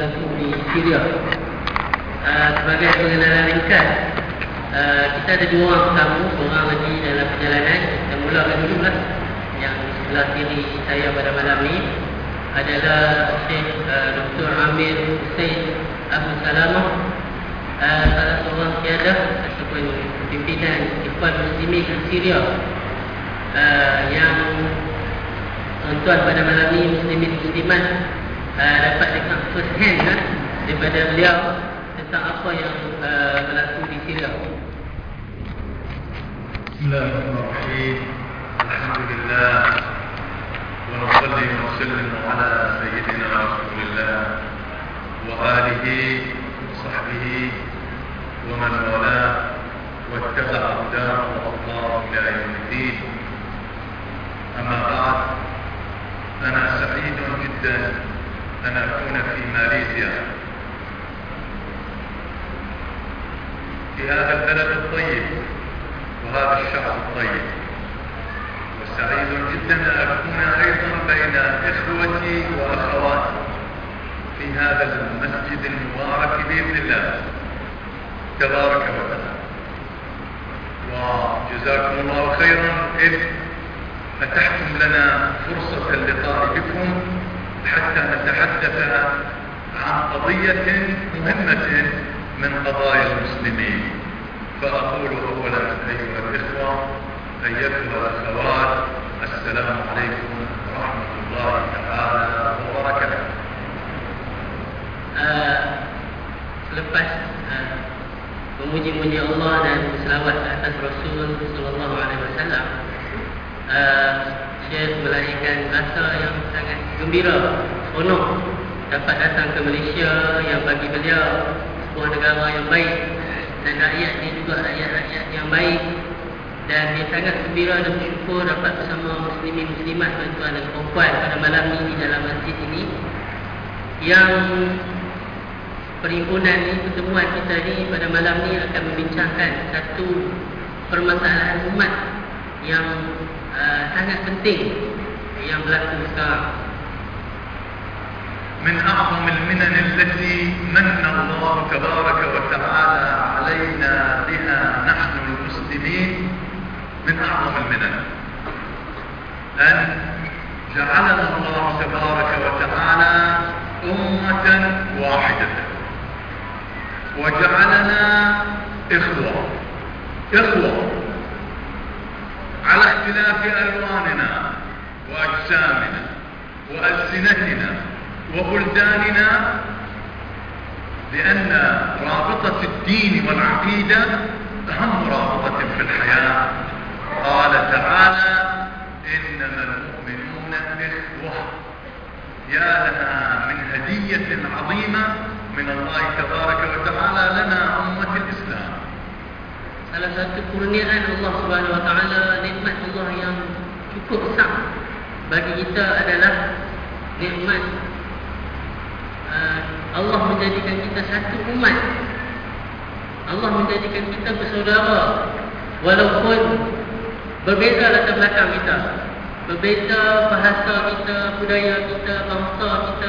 berlaku di Syria. Sebagai pengenalan ringkas, kita ada dua orang tamu, seorang lagi dalam perjalanan. Kita mulakan dulu lah. Yang di sebelah kiri saya pada malam ini adalah Syekh Dr. Amir Hussein Abdul Salamah, salah seorang qiyadah ataupun pimpinan Ikhwan Muslimin Syria, yang tuan-tuan pada malam ini muslimin muslimat dapat dengar first hand daripada beliau tentang apa yang berlaku di Syria. Bismillahirrahmanirrahim. Alhamdulillah wa nusalli wa nusallim ala sayyidina Rasulillah wa alihi wa sahbihi wa man wala wa ittaba'a hudahu wa Allah ila yawmiddin. Amma ba'd, ana sa'idun jiddan an akuna fi Malaysia في هذا البلد الطيب وهذا الشعب الطيب، وسعيد جدا أن أكون أيضا بين إخوتي وأخواتي في هذا المسجد المبارك بإذن الله تبارك وتعالى. وجزاكم الله خيرا إذ أتحتم لنا فرصة اللقاء بكم حتى نتحدث عن قضية مهمة من قضايا المسلمين. فأقول أولا أيها الإخوة أيتها الأخوات، السلام عليكم ورحمة الله تعالى وبركاته. Selepas memuji-muji Allah dan selawat atas Rasul sallallahu alaihi wasallam, Syekh melahirkan rasa yang sangat gembira, seronok dapat datang ke Malaysia yang bagi beliau sebuah negara yang baik dan rakyatnya juga rakyat-rakyat yang baik, dan dia sangat gembira dan bersyukur dapat bersama muslimin muslimat, tuan-tuan dan puan pada malam ini di dalam masjid ini, yang perhimpunan ini, pertemuan kita ni pada malam ni akan membincangkan satu permasalahan umat yang sangat penting yang berlaku sekarang. من أعظم المنن التي من الله تبارك وتعالى علينا بها نحن المسلمين، من أعظم المنن أن جعلنا الله تبارك وتعالى أمة واحدة وجعلنا إخوة على اختلاف ألواننا وأجسامنا وألسنتنا وبلداننا، لأن رابطة الدين والعقيدة أهم رابطة في الحياة. قال تعالى إنما المؤمنون إخوة. يا لها من هدية عظيمة من الله تبارك وتعالى لنا أمة الإسلام. Salah satu kurniaan Allah Subhanahu Wa Taala, nikmat Allah yang cukup besar bagi kita adalah nikmat Allah menjadikan kita satu umat. Allah menjadikan kita bersaudara, walaupun berbeza latar belakang kita, berbeza bahasa kita, budaya kita, bangsa kita,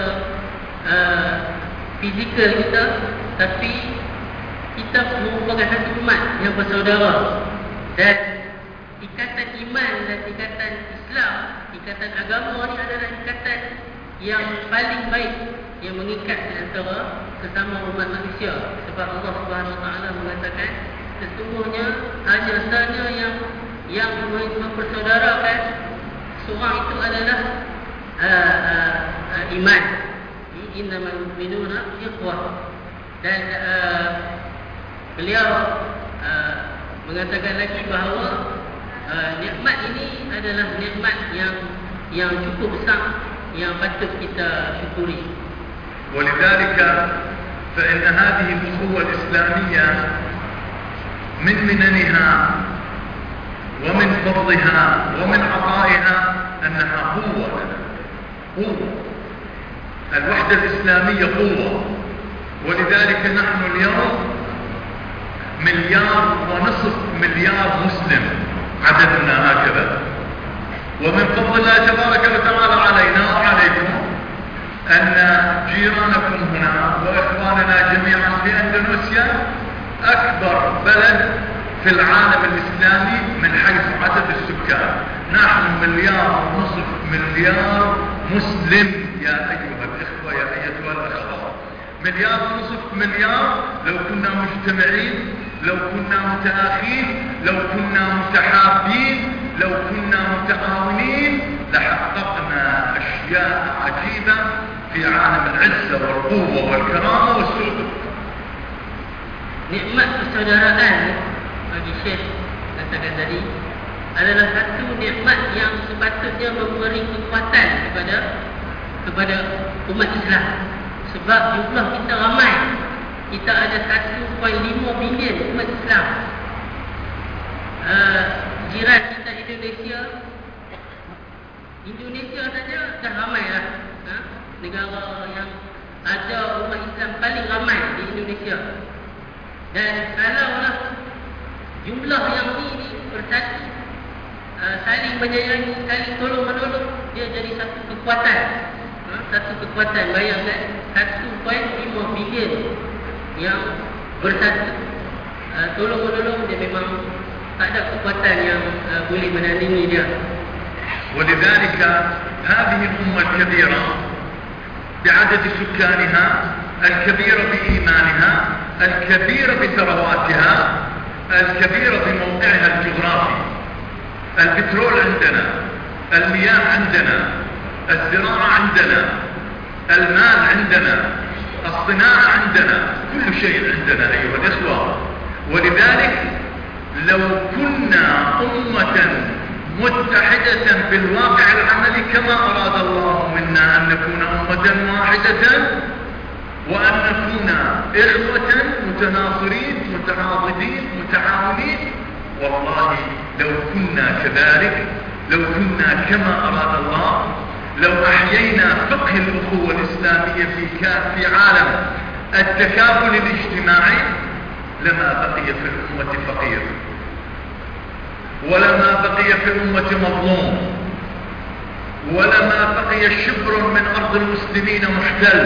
fizikal kita, tapi kita merupakan satu umat yang bersaudara. Dan ikatan iman dan ikatan Islam, ikatan agama ni adalah ikatan yang paling baik yang mengikat di antara sesama umat manusia. Sebab Allah Subhanahu Wa Taala mengatakan sesungguhnya hanya saja yang mempersaudarakan seorang itu adalah iman. Innamal mu'minuna ikhwah. Dan beliau mengatakan lagi bahawa nikmat ini adalah nikmat yang cukup besar yang patut kita syukuri. ولذلك فإن هذه الأخوة الإسلامية من مننها ومن فضلها ومن عطائها أنها قوة. الوحدة الإسلامية قوة، ولذلك نحن اليوم 1.5 مليار مسلم عددنا هكذا، ومن فضل الله تبارك وتعالى علينا وعليكم أن جيرانكم هنا وإخواننا جميعا في أندونيسيا أكبر بلد في العالم الإسلامي من حيث عدد السكان. نحن 1.5 مليار مسلم يا أيها الإخوة يا أيتها الأخوات. 1.5 مليار لو كنا مجتمعين، لو كنا متآخين، لو كنا متحابين، لو كنا متعاونين لحققنا أشياء عجيبة في عالم العزة والقوة والكرامة والسلطة. Nikmat persaudaraan bagi Syekh katakan tadi adalah satu nikmat yang sepatutnya memberi kekuatan kepada umat Islam. Sebab jumlah kita ramai. Kita ada 1.5 bilion umat Islam. Jiran kita Indonesia saja dah ramai lah. Negara yang ada umat Islam paling ramai di Indonesia. Dan kalaulah jumlah yang ini bersatu, saling menyayangi, saling tolong-menolong, dia jadi satu kekuatan. Satu kekuatan, bayangkan 1.5 bilion yang bersatu, tolong-menolong, dia memang tak ada kekuatan yang boleh menandingi dia. ولذلك هذه الأمة الكبيرة بعدد سكانها، الكبيرة بإيمانها، الكبيرة بثرواتها، الكبيرة بموقعها الجغرافي. البترول عندنا، المياه عندنا، الزراعة عندنا، المال عندنا، الصناعة عندنا، كل شيء عندنا أيها الإخوة. ولذلك لو كنا أمة متحدة بالواقع العملي كما أراد الله منا أن نكون أمة واحدة وأن نكون إخوة متناصرين متعاضدين متعاونين، والله لو كنا كذلك، لو كنا كما أراد الله، لو أحيينا فقه الأخوة الإسلامية في عالم التكافل الاجتماعي لما بقي في الأمة فقير، ولما بقي في الأمة مظلوم، ولما بقي شبر من أرض المسلمين محتل.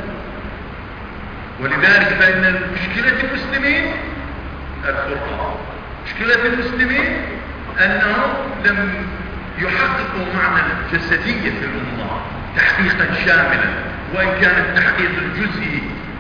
ولذلك فإن مشكلة المسلمين الفرقة، مشكلة المسلمين أنهم لم يحققوا معنى الجسدية في الأمة تحقيقا شاملا، وإن كان التحقيق الجزئي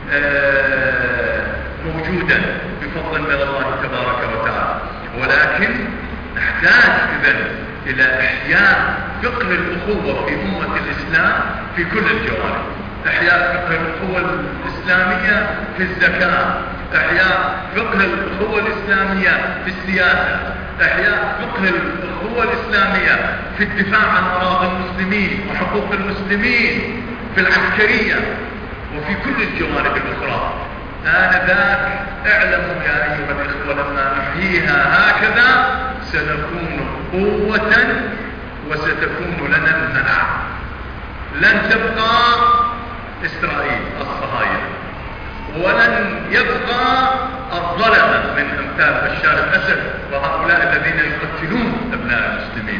موجودا بفضل من الله تبارك وتعالى. ولكن نحتاج إذن إلى إحياء فقه الأخوة في أمة الإسلام في كل الجوانب. إحياء فقه الأخوة الإسلامية في الزكاة، إحياء فقه الأخوة الإسلامية في السياسة، إحياء فقه الأخوة الإسلامية في الدفاع عن أراضي المسلمين وحقوق المسلمين في العسكرية وفي كل الجوانب الأخرى. آنذاك اعلموا يا أيها الإخوة لما نحييها هكذا سنكون قوة وستكون لنا المنع. لن تبقى إسرائيل الصهاينة، ولن يبقى الظلمة من أمثال بشار الأسد وهؤلاء الذين يقتلون أبناء المسلمين.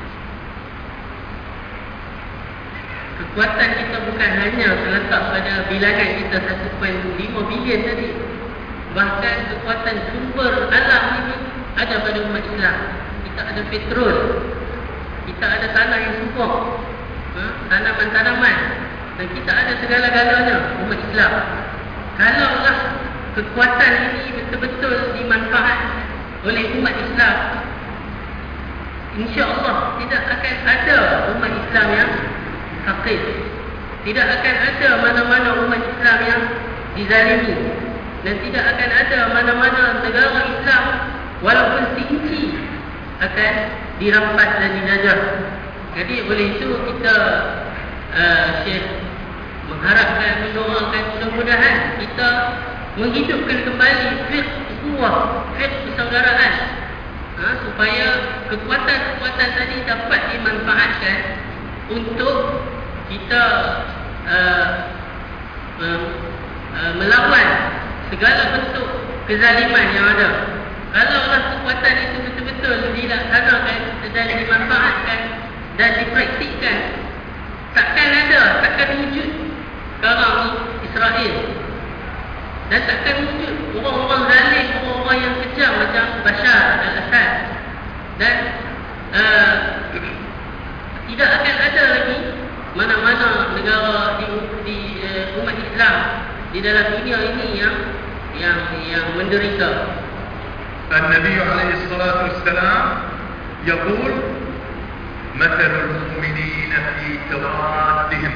Kekuatan kita bukan hanya terletak pada bilangan kita 1.5 bilion tadi. Bahkan kekuatan sumber alam ini ada pada umat Islam. Kita ada petrol, kita ada tanah yang subur, tanaman-tanaman, dan kita ada segala-galanya umat Islam. Kalaulah kekuatan ini betul-betul dimanfaatkan oleh umat Islam, insya-Allah tidak akan ada umat Islam yang fakir. Tidak akan ada mana-mana umat Islam yang dizalimi, dan tidak akan ada mana-mana negara Islam walaupun seinci akan dirampas dan dijajah. Jadi oleh itu kita Syekh mengharapkan, mendoakan mudah-mudahan kita menghidupkan kembali fiqh ukhuwah, fiqh persaudaraan, supaya kekuatan-kekuatan tadi dapat dimanfaatkan untuk kita melawan segala bentuk kezaliman yang ada. Kalaulah kekuatan itu betul-betul dilaksanakan dan dimanfaatkan dan dipraktikkan, takkan wujud sekarang ni Israel. Dan takkan wujud orang-orang zalim, orang-orang yang kejam macam Bashar al-Assad. Dan tidak akan ada lagi mana-mana negara di umat Islam di dalam dunia ini yang menderita. النبي عليه الصلاة والسلام يقول مثل المؤمنين في توادهم،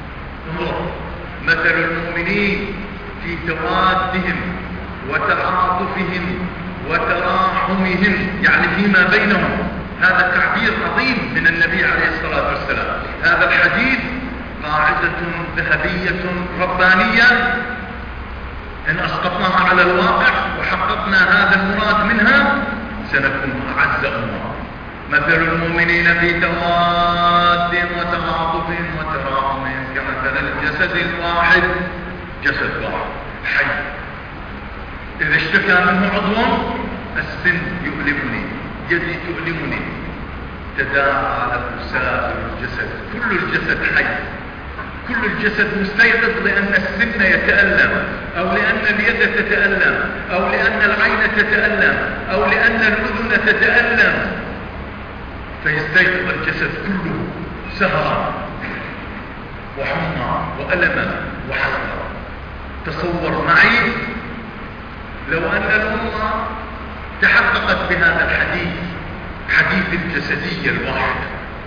مثل المؤمنين في توادهم وتعاطفهم وتراحمهم، يعني فيما بينهم. هذا تعبير عظيم من النبي عليه الصلاة والسلام. هذا الحديث قاعدة ذهبية ربانية، إن أسقطناها على الواقع وحققنا هذا المراد منها سنكون أعز أمة. مثل المؤمنين في توادهم وتعاطفهم وتراحمهم كمثل الجسد الواحد، جسد واحد حي، إذا اشتكى منه عضو، السن يؤلمني، يدي تؤلمني، تداعى له سائر الجسد، كل الجسد حي، كل الجسد مستيقظ، لأن السن يتألم، أو لأن اليد تتألم، أو لأن العين تتألم، أو لأن الأذن تتألم، فيستيقظ الجسد كله سهرا وحمى وألما وحسرة. تصور معي لو أن الأمة تحققت بهذا الحديث، حديث الجسدية الواحد،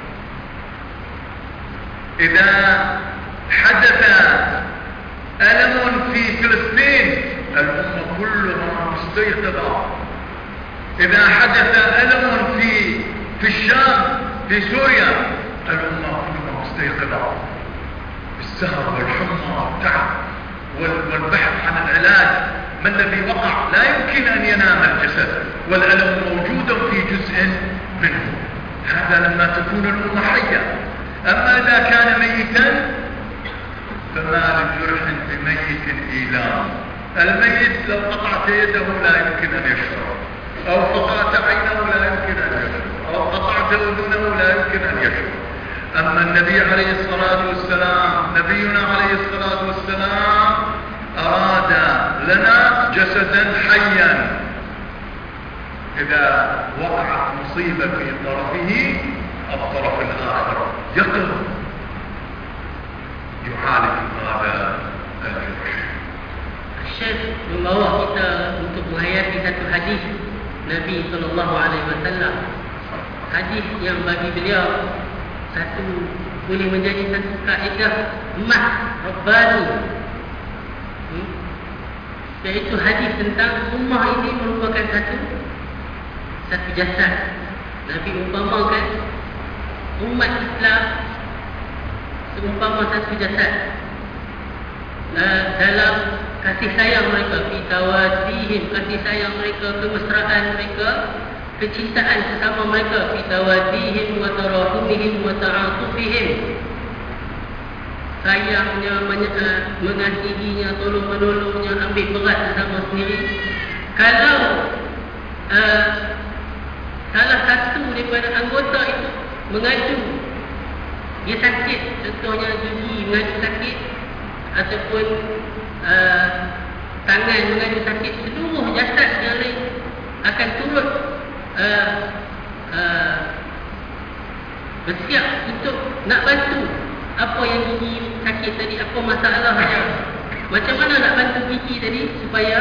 إذا حدث ألم في فلسطين الأمة كلها مستيقظة، إذا حدث ألم في الشام في سوريا الأمة كلها مستيقظة، السهر والحمى والتعب والبحث عن العلاج. ما الذي وقع؟ لا يمكن أن ينام الجسد، والألم موجود في جزء منه. هذا لما تكون الأمة حية. أما إذا كان ميتا فما لجرح بميت إيلام. الميت لو قطعت يده لا يمكن أن يشعر، أو قطعت عينه لا يمكن أن يشعر، أو قطعت أذنه لا يمكن أن يشعر. أما النبي عليه الصلاة والسلام، نبينا عليه الصلاة والسلام أراد لنا جسدا حيا، إذا وقعت مصيبة في طرفه الطرف الآخر يقظ يعالج هذا الجرح. Syekh membawa kita untuk menghayati satu hadis Nabi SAW. Hadis yang bagi beliau boleh menjadi satu kaedah emas Rabbani, iaitu hadis tentang ummah ini merupakan satu jasad. Nabi umpamakan umat Islam seumpama satu jasad dalam kasih sayang mereka, fi tawadihim, kasih sayang mereka, kemesraan mereka, kecintaan sesama mereka, fi tawadihim wa tarahumihim wa ta'atufihim, sayangnya, mengasihinya, tolong menolongnya, ambil berat sesama sendiri. Kalau salah satu daripada anggota itu mengadu dia sakit, contohnya gigi mengadu sakit, ataupun tangan mengadu sakit, seluruh jasad yang lain akan turut bersiap untuk nak bantu apa yang gigi sakit tadi, apa masalahnya, macam mana nak bantu gigi tadi supaya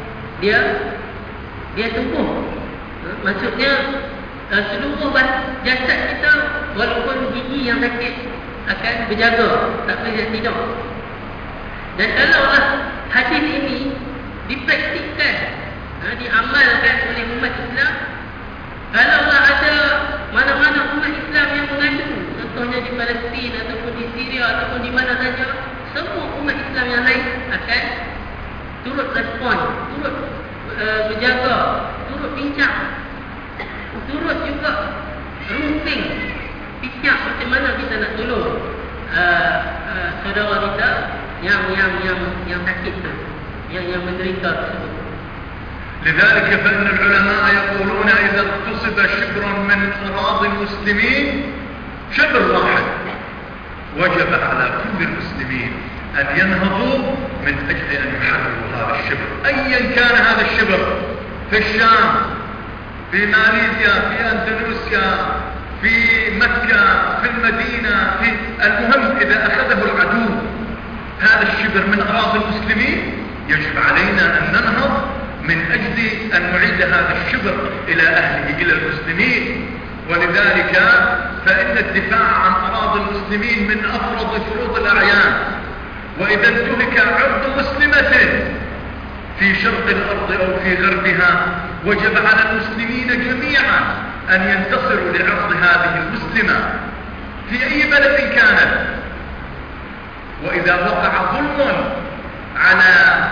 dia sembuh. Maksudnya seluruh jasad kita, walaupun gigi yang sakit, akan berjaga, tak boleh tidur. Dan kalaulah hadis ini dipraktikkan, diamalkan oleh umat Islam, kalaulah ada mana-mana umat Islam yang mengadu, contohnya di Palestin ataupun di Syria ataupun di mana saja, semua umat Islam yang lain akan turut respon, turut berjaga, turut bincang, turut juga rungsing, fikir macam mana kita nak tolong saudara kita yang sakit tu, yang menderita tersebut. لذلك فإن العلماء يقولون إذا اغتصب شبر من أراضي المسلمين، شبر واحد، وجب على كل المسلمين أن ينهضوا من أجل أن يحرروا هذا الشبر، أيا كان هذا الشبر، في الشام، في ماليزيا، في أندونيسيا، في مكة، في المدينة، في المهم إذا أخذه العدو هذا الشبر من أراضي المسلمين يجب علينا أن ننهض من أجل أن نعيد هذا الشبر إلى أهله، إلى المسلمين. ولذلك فإن الدفاع عن أراضي المسلمين من أفرض فروض الأعيان، وإذا انتهك عرض مسلمة في شرق الأرض أو في غربها وجب على المسلمين جميعا أن ينتصروا لعرض هذه المسلمة في أي بلد كانت. وإذا وقع ظلم على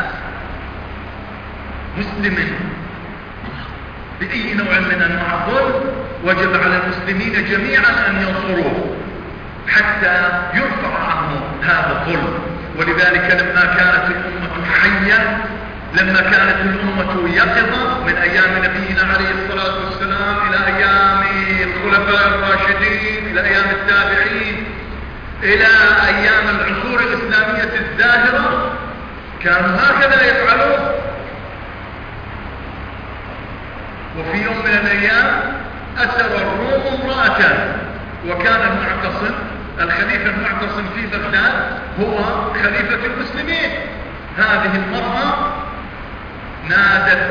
مسلم بأي نوع من أنواع الظلم وجب على المسلمين جميعا أن ينصروه حتى يرفع عنه هذا الظلم. ولذلك لما كانت الأمة حية، لما كانت الأمة يقظة من أيام نبينا عليه الصلاة والسلام إلى أيام الخلفاء الراشدين، إلى أيام التابعين، إلى أيام العصور الإسلامية الزاهرة، كانوا هكذا يفعلون. وفي يوم من الأيام أسر الروم امرأة، وكان المعتصم الخليفة المعتصم في بغداد هو خليفة المسلمين. هذه المرأة نادت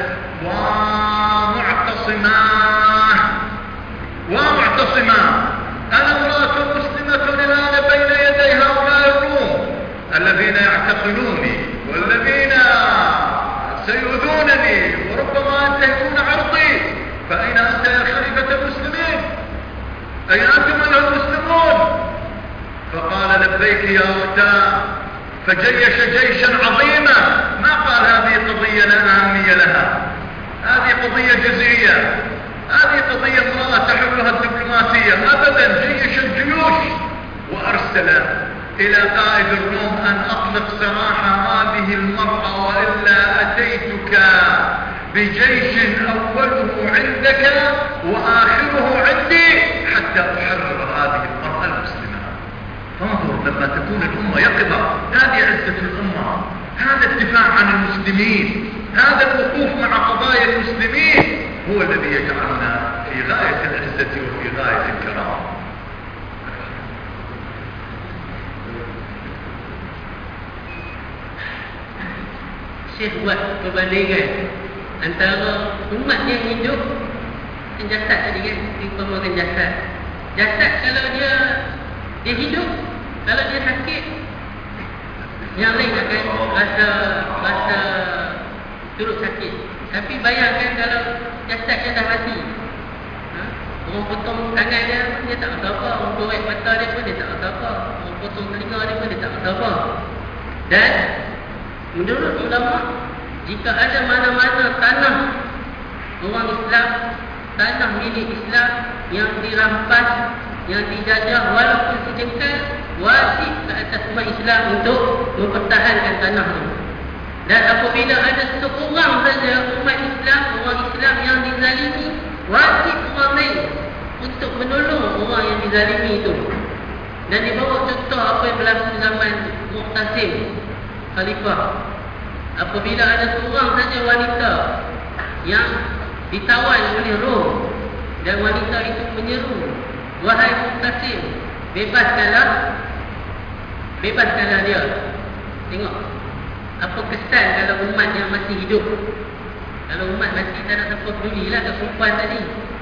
ومعتصمة أنا امرأة مسلمة الآن بين يدي هؤلاء الروم الذين يعتقلوني والذين سيؤذونني وربما ينتهكون عرضي، فأين أنت يا خليفة المسلمين؟ أين أنتم أيها المسلمون؟ فقال لبيك يا أختاه، فجيش جيشا عظيما. ما قال هذه قضية لا أهمية لها، هذه قضية جزئية، هذه قضية امرأة تحلها الدبلوماسية، أبدا. جيش الجيوش وأرسل إلى قائد الروم أن أطلق سراح هذه المرأة وإلا أتيتك بجيش أوله عندك وآخره عندي حتى أحرر هذه المرأة المسلمة. فانظر لما تكون الأمة يقظة، هذه عزة الأمة، هذا الدفاع عن المسلمين، هذا الوقوف مع قضايا المسلمين هو الذي يجعلنا في غاية العزة وفي غاية الكرامة. Syekh buat perbandingan antara umat yang hidup dan jasad tadi kan, diumpamakan jasad. Jasad kalau dia hidup, kalau dia sakit, yang lain akan rasa turut sakit. Tapi bayangkan kalau jasadnya dah mati, orang potong tangan dia pun dia tak rasa apa, orang korek mata dia pun dia tak rasa apa, orang potong telinga dia pun dia tak rasa apa. Dan menurut ulama, jika ada mana-mana tanah orang Islam, tanah milik Islam yang dirampas, yang dijajah walaupun sejengkal, wajib ke atas umat Islam untuk mempertahankan tanah itu. Dan apabila ada seorang saja umat Islam, orang Islam yang dizalimi, wajib orang lain untuk menolong orang yang dizalimi itu. Dan dibawa contoh apa yang berlaku zaman Mu'tasim Khalifah. Apabila ada seorang saja wanita yang ditawan oleh Rom dan wanita itu menyeru, wahai Mu'tasim, bebaskanlah dia. Tengok apa kesan kalau umat yang masih hidup. Kalau umat masih tak nak siapa pedulilah ke perempuan tadi.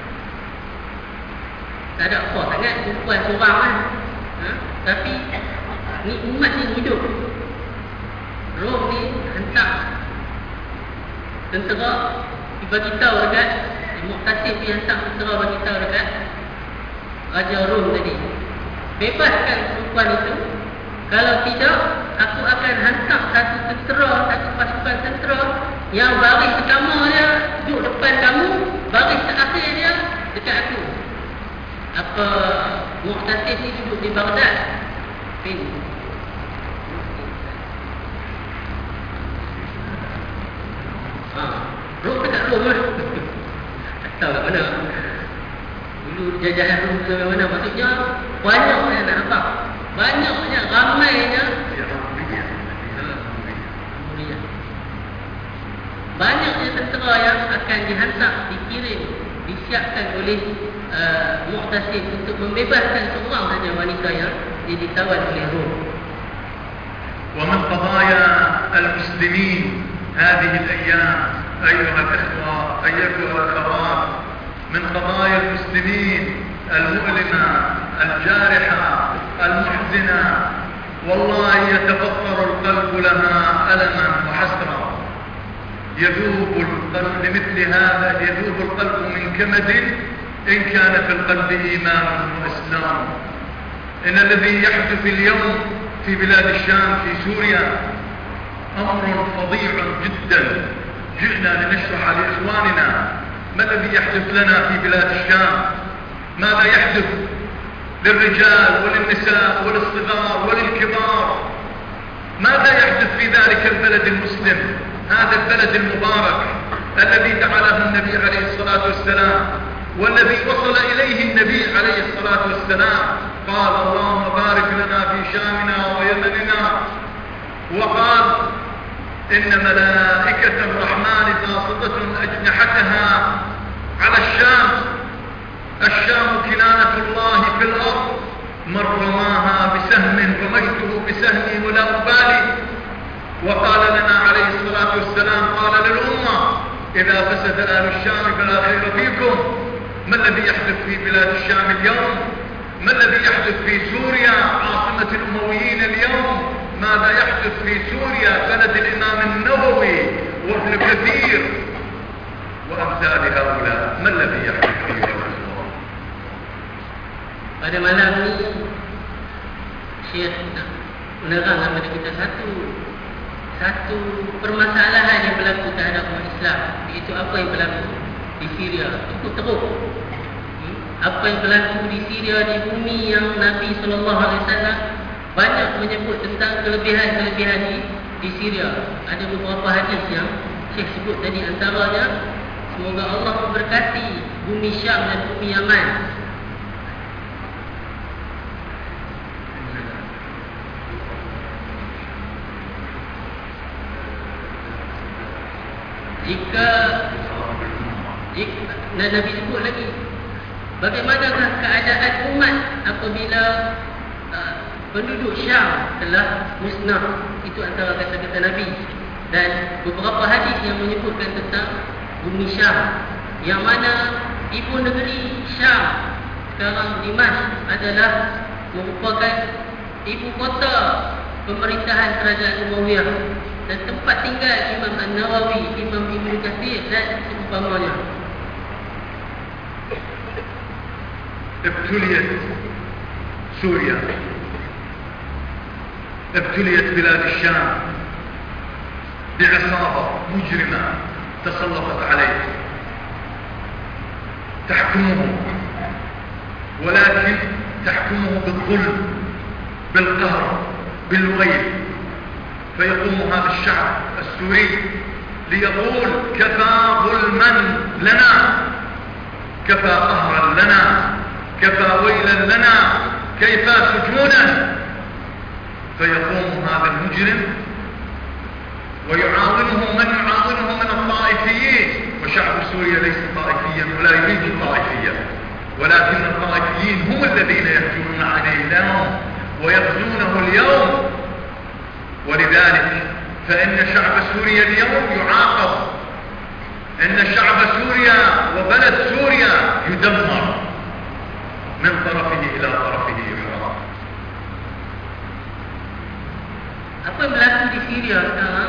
Tak ada apa sangat perempuan seorang kan. Tapi ni umat yang hidup. Rom ni hantar tentera bagi tahu dekat Mu'tasim, dia hantar tentera bagi tahu dekat Raja Rom tadi, bebaskan perempuan itu. Kalau tidak, aku akan hantar satu pasukan tentera yang baris pertama dia duduk depan kamu, baris terakhir dia dekat aku. Apa Mu'tasim ni duduk di Baghdad. Rom dekat Rom lah. Tak tahu kat mana. Dulu jajahan Rom sampai mana. Maksudnya banyaknya nak nampak, banyaknya, ramainya tentera yang akan dihantar, dikirim, disiapkan oleh Mu'tasim untuk membebaskan seorang saja wanita yang ditawan oleh Rom. ومن قضايا المسلمين هذه الأيام أيها الإخوة أيتها الأخوات، من قضايا المسلمين المؤلمة الجارحة المحزنة، والله يتفطر القلب لها ألما وحسرا. يذوب القلب لمثل هذا، يذوب القلب من كمد إن كان في القلب إيمان وإسلام. إن الذي يحدث اليوم في بلاد الشام في سوريا أمر فظيع جدا. جئنا لنشرح لإخواننا ما الذي يحدث لنا في بلاد الشام، ماذا يحدث للرجال وللنساء وللصغار وللكبار، ماذا يحدث في ذلك البلد المسلم، هذا البلد المبارك الذي دعا له النبي عليه الصلاة والسلام، والذي وصل إليه النبي عليه الصلاة والسلام قال اللهم بارك لنا في شامنا ويمننا، وقال إن ملائكة الرحمن باسطة أجنحتها على الشام، الشام كنانة الله في الأرض، من رماها بسهم رميته بسهمي ولا أبالي. وقال لنا عليه الصلاة والسلام قال للأمة إذا فسد أهل الشام فلا خير فيكم. ما الذي يحدث في بلاد الشام اليوم؟ ما الذي يحدث في سوريا عاصمة الأمويين اليوم؟ ماذا يحدث في سوريا بلد الإمام النووي وابن كثير وأمثال هؤلاء؟ ما الذي يحدث فيه؟ Pada malam ni Syekh nak menerang kepada kita satu permasalahan yang berlaku terhadap umat Islam, iaitu apa yang berlaku di Syria. Cukup teruk. Apa yang berlaku di Syria, di bumi yang Nabi SAW banyak menyebut tentang kelebihan-kelebihan di Syria. Ada beberapa hadis yang Syekh sebut tadi, antaranya semoga Allah memberkati bumi Syam dan bumi Yaman. Jika Nabi sebut lagi, bagaimanakah keadaan umat apabila penduduk Syam telah musnah? Itu antara kata-kata Nabi. Dan beberapa hadis yang menyebutkan tentang bumi Syam, yang mana ibu negeri Syam sekarang Dimash adalah merupakan ibu kota pemerintahan kerajaan Umayyah dan tempat tinggal Imam An-Nawawi, Imam Ibn Kathir dan seumpamanya. ابتليت سوريا، ابتليت بلاد الشام بعصابة مجرمة تسلطت عليه تحكمه، ولكن تحكمه بالظلم بالقهر بالويل. فيقوم هذا الشعب السوري ليقول كفى ظلما لنا، كفى قهرا لنا، كفى ويلا لنا، كيفى سجونا. فيقوم هذا المجرم ويعاونهم من يعاونهم من الطائفيين، وشعب سوريا ليس طائفيا ولا يريد الطائفية، ولكن الطائفيين هم الذين يهجمون عليه اليوم ويغزونه اليوم. ولذلك فإن شعب سوريا اليوم يعاقب، إن شعب سوريا وبلد سوريا يدمر من طرفه إلى طرفه يحرق. Apa yang berlaku di Syria sekarang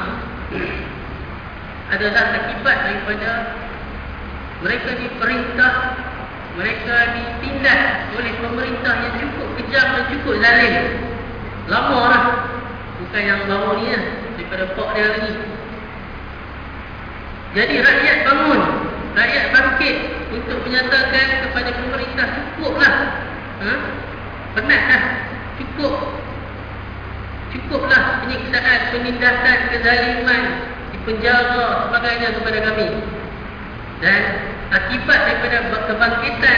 adalah akibat daripada mereka diperintah, mereka ditindas oleh pemerintah yang cukup kejam dan cukup zalim. Lama lah, bukan yang baru ni lah, daripada Pak dia lagi. Jadi rakyat bangun, rakyat bangkit untuk menyatakan kepada pemerintah cukuplah, penat dah, cukuplah penyiksaan, penindasan, kezaliman, dipenjara sebagainya kepada kami. Dan akibat daripada kebangkitan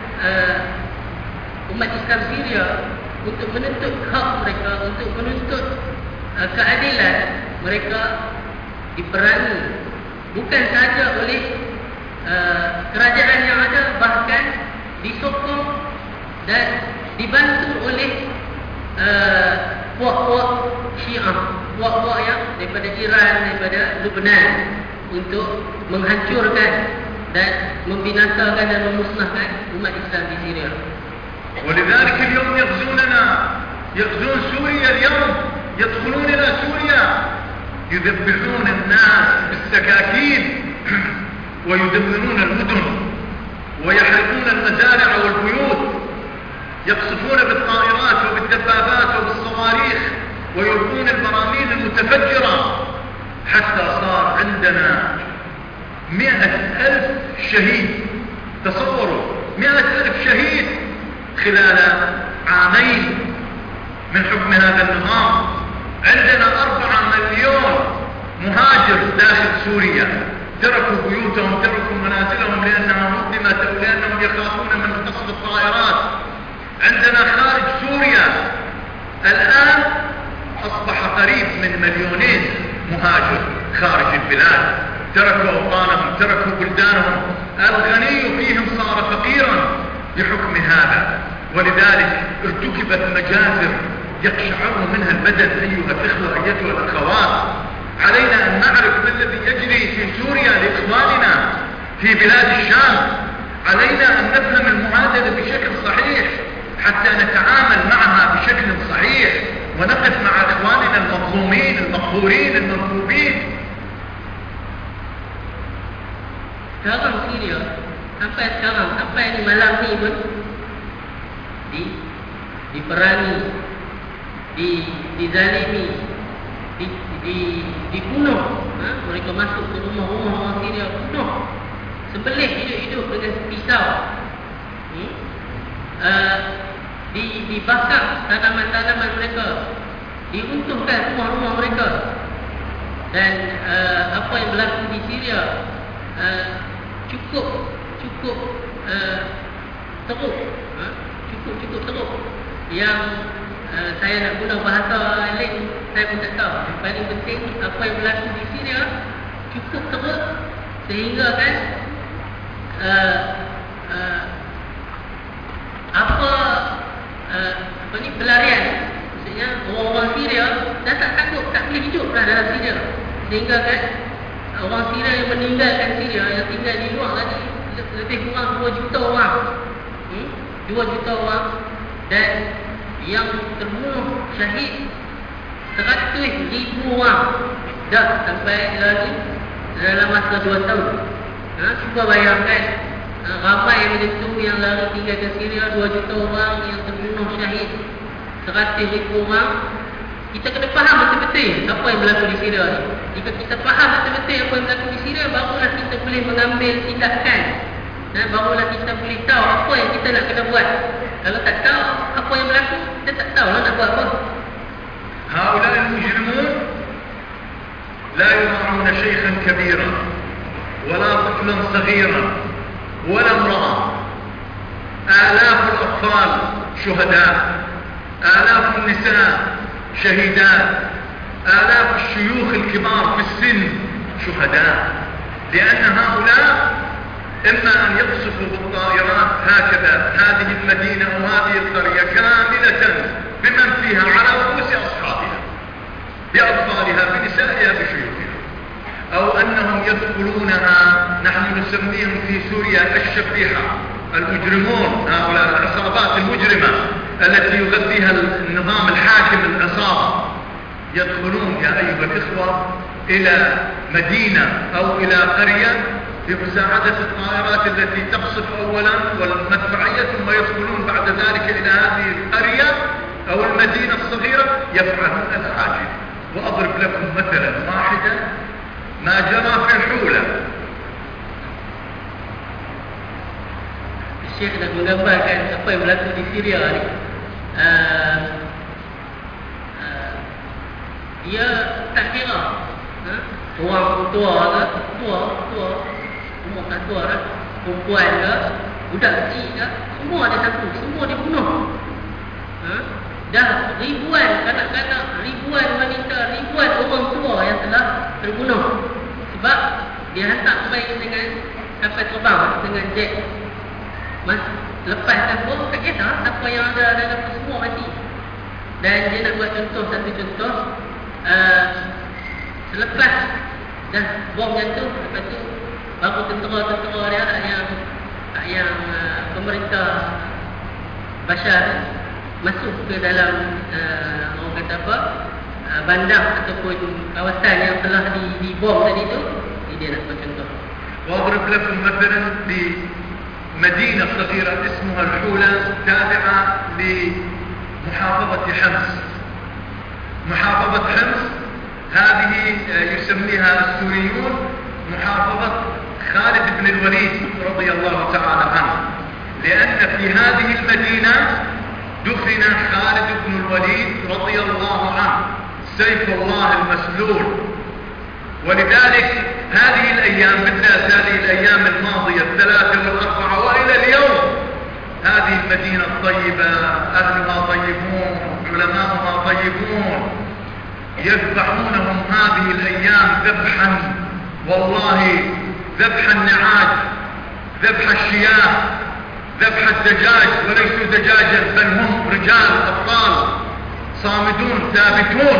umat Islam Syria untuk menuntut hak mereka, untuk menuntut keadilan, mereka diperangi bukan sahaja oleh kerajaan yang ada, bahkan disokong dan dibantu oleh puak-puak Syiah, puak-puak yang daripada Iran, daripada Lebanon, untuk menghancurkan dan membinasakan dan memusnahkan umat Islam di Syria. ولذلك اليوم يغزوننا، يغزون سوريا اليوم، يدخلون إلى سوريا يذبحون الناس بالسكاكين ويدمرون المدن ويحرقون المزارع والبيوت، يقصفون بالطائرات وبالدبابات وبالصواريخ ويلقون البراميل المتفجرة، حتى صار عندنا 100,000 شهيد. تصوروا 100,000 شهيد خلال عامين من حكم هذا النظام. عندنا 4 مليون مهاجر داخل سوريا، تركوا بيوتهم، تركوا منازلهم لأنها هدمت أو لأنهم يخافون من قصف الطائرات. عندنا خارج سوريا الآن أصبح قريب من 2 مليون مهاجر خارج البلاد، تركوا أوطانهم، تركوا بلدانهم. الغني فيهم صار فقيرا بحكم هذا، ولذلك ارتكبت مجازر يقشعر منها البدن. أيها الإخوة، أيتها الأخوات، علينا أن نعرف ما الذي يجري في سوريا لإخواننا في بلاد الشام. علينا أن نفهم المعادلة بشكل صحيح حتى نتعامل معها بشكل صحيح، ونقف مع إخواننا المظلومين المقهورين المنكوبين. Sekarang Syria, sampai sekarang, sampai ni malam ni pun diperangi, dizalimi, dibunuh. Mereka masuk ke rumah-rumah orang Syria, bunuh, sembelih hidup-hidup dengan pisau. Dibakar tanaman-tanaman mereka, diruntuhkan rumah-rumah mereka. Dan apa yang berlaku di Syria cukup teruk, cukup teruk. Yang saya nak guna bahasa lain saya pun tak tahu. Yang paling penting, apa yang berlaku di Syria cukup teruk, sehingga kan pelarian, maksudnya orang-orang Syria dah tak takut, tak boleh hidup dah dalam Syria, sehingga kan orang Syria yang meninggalkan Syria, yang tinggal di luar tadi lebih kurang 2 juta orang. 2 juta orang, dan yang terbunuh syahid 100,000 orang dah sampai lagi dalam masa 2 tahun. Cuba bayangkan, ramai macam tu yang lari tinggal ke Syria, 2 juta orang yang terbunuh syahid 100,000 orang. Kita kena faham betul-betul apa yang berlaku di Syria ni. Jika kita faham betul-betul apa yang berlaku di Syria, barulah kita boleh mengambil tindakan, dan barulah kita boleh tahu apa yang kita nak kena buat. Kalau tak tahu apa yang berlaku, kita tak tahu lah nak buat apa. هؤلاء المجرمون لا يراعون شيخا كبيرا ولا طفلا صغيرا ولا امرأة. آلاف الأطفال شهداء، آلاف النساء شهيدات، آلاف الشيوخ الكبار في السن شهداء، لأن هؤلاء إما أن يقصفوا بالطائرات هكذا هذه المدينة أو هذه القرية كاملة بمن فيها على رؤوس أصحابها، بأطفالها، بنسائها، بشيوخها، أو أنهم يدخلونها، نحن نسميهم في سوريا الشبيحة، المجرمون، هؤلاء العصابات المجرمة التي يغذيها النظام الحاكم العصابة، يدخلون يا أيها الإخوة إلى مدينة أو إلى قرية بمساعدة الطائرات التي تقصف أولا والمدفعية، ثم يدخلون بعد ذلك إلى هذه القرية أو المدينة الصغيرة يفعلون العاجل. وأضرب لكم مثلا واحدا ما جرى في الحولة. Syekh nak menggambarkan apa yang berlaku di Syria ni. Dia tak kira orang tua ke, umur tak tua dah, perempuan ke, budak kecil ke, semua ada satu, semua dibunuh. Dah ribuan kanak-kanak, ribuan wanita, ribuan orang tua yang telah terbunuh. Sebab Dia hantar pemain dengan kapal terbang dengan jet. Lepas bom, tak kisah siapa yang ada dalam semua mati. Dan dia nak buat contoh, satu contoh, selepas dah bom jatuh, lepas tu baru tentera-tentera dia yang pemerintah Bashar masuk ke dalam orang kata apa, bandar ataupun kawasan yang telah dibom tadi tu. Dia nak buat contoh. واضرب لكم مثلا بمدينة صغيرة اسمها الحولة تابعة لمحافظة حمص. محافظة حمص هذه يسميها السوريون محافظة خالد بن الوليد رضي الله تعالى عنه، لأن في هذه المدينة دفن خالد بن الوليد رضي الله عنه سيف الله المسلول. ولذلك هذه الأيام بالذات هذه الأيام الماضية 3 و4 وإلى اليوم هذه المدينة الطيبة أهلها طيبون علماؤها طيبون يذبحونهم هذه الأيام ذبحا، والله ذبح النعاج، ذبح الشياه، ذبح الدجاج، وليسوا دجاجا بل هم رجال أبطال صامدون ثابتون.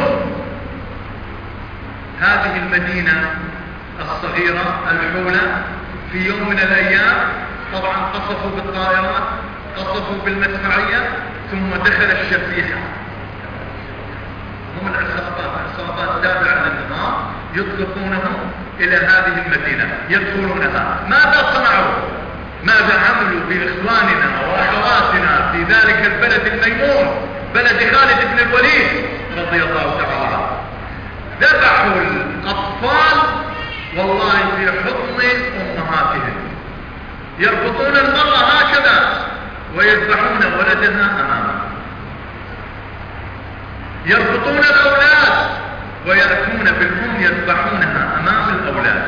هذه المدينة الصغيرة الحولة في يوم من الأيام طبعا قصفوا بالطائرات، قصفوا بالمدفعية، ثم دخل الشفيحة، هم العصابات تابعة للنظام، يطلقونهم إلى هذه المدينة، يدخلونها. ماذا صنعوا؟ ماذا عملوا بإخواننا وأخواتنا في ذلك البلد الميمون، بلد خالد بن الوليد رضي الله تعالى؟ ذبحوا الأطفال والله في حضن أمهاتهم، يربطون المرأة هكذا ويذبحون ولدها أمامها، يربطون الأولاد ويأتون بالأم يذبحونها أمام الأولاد،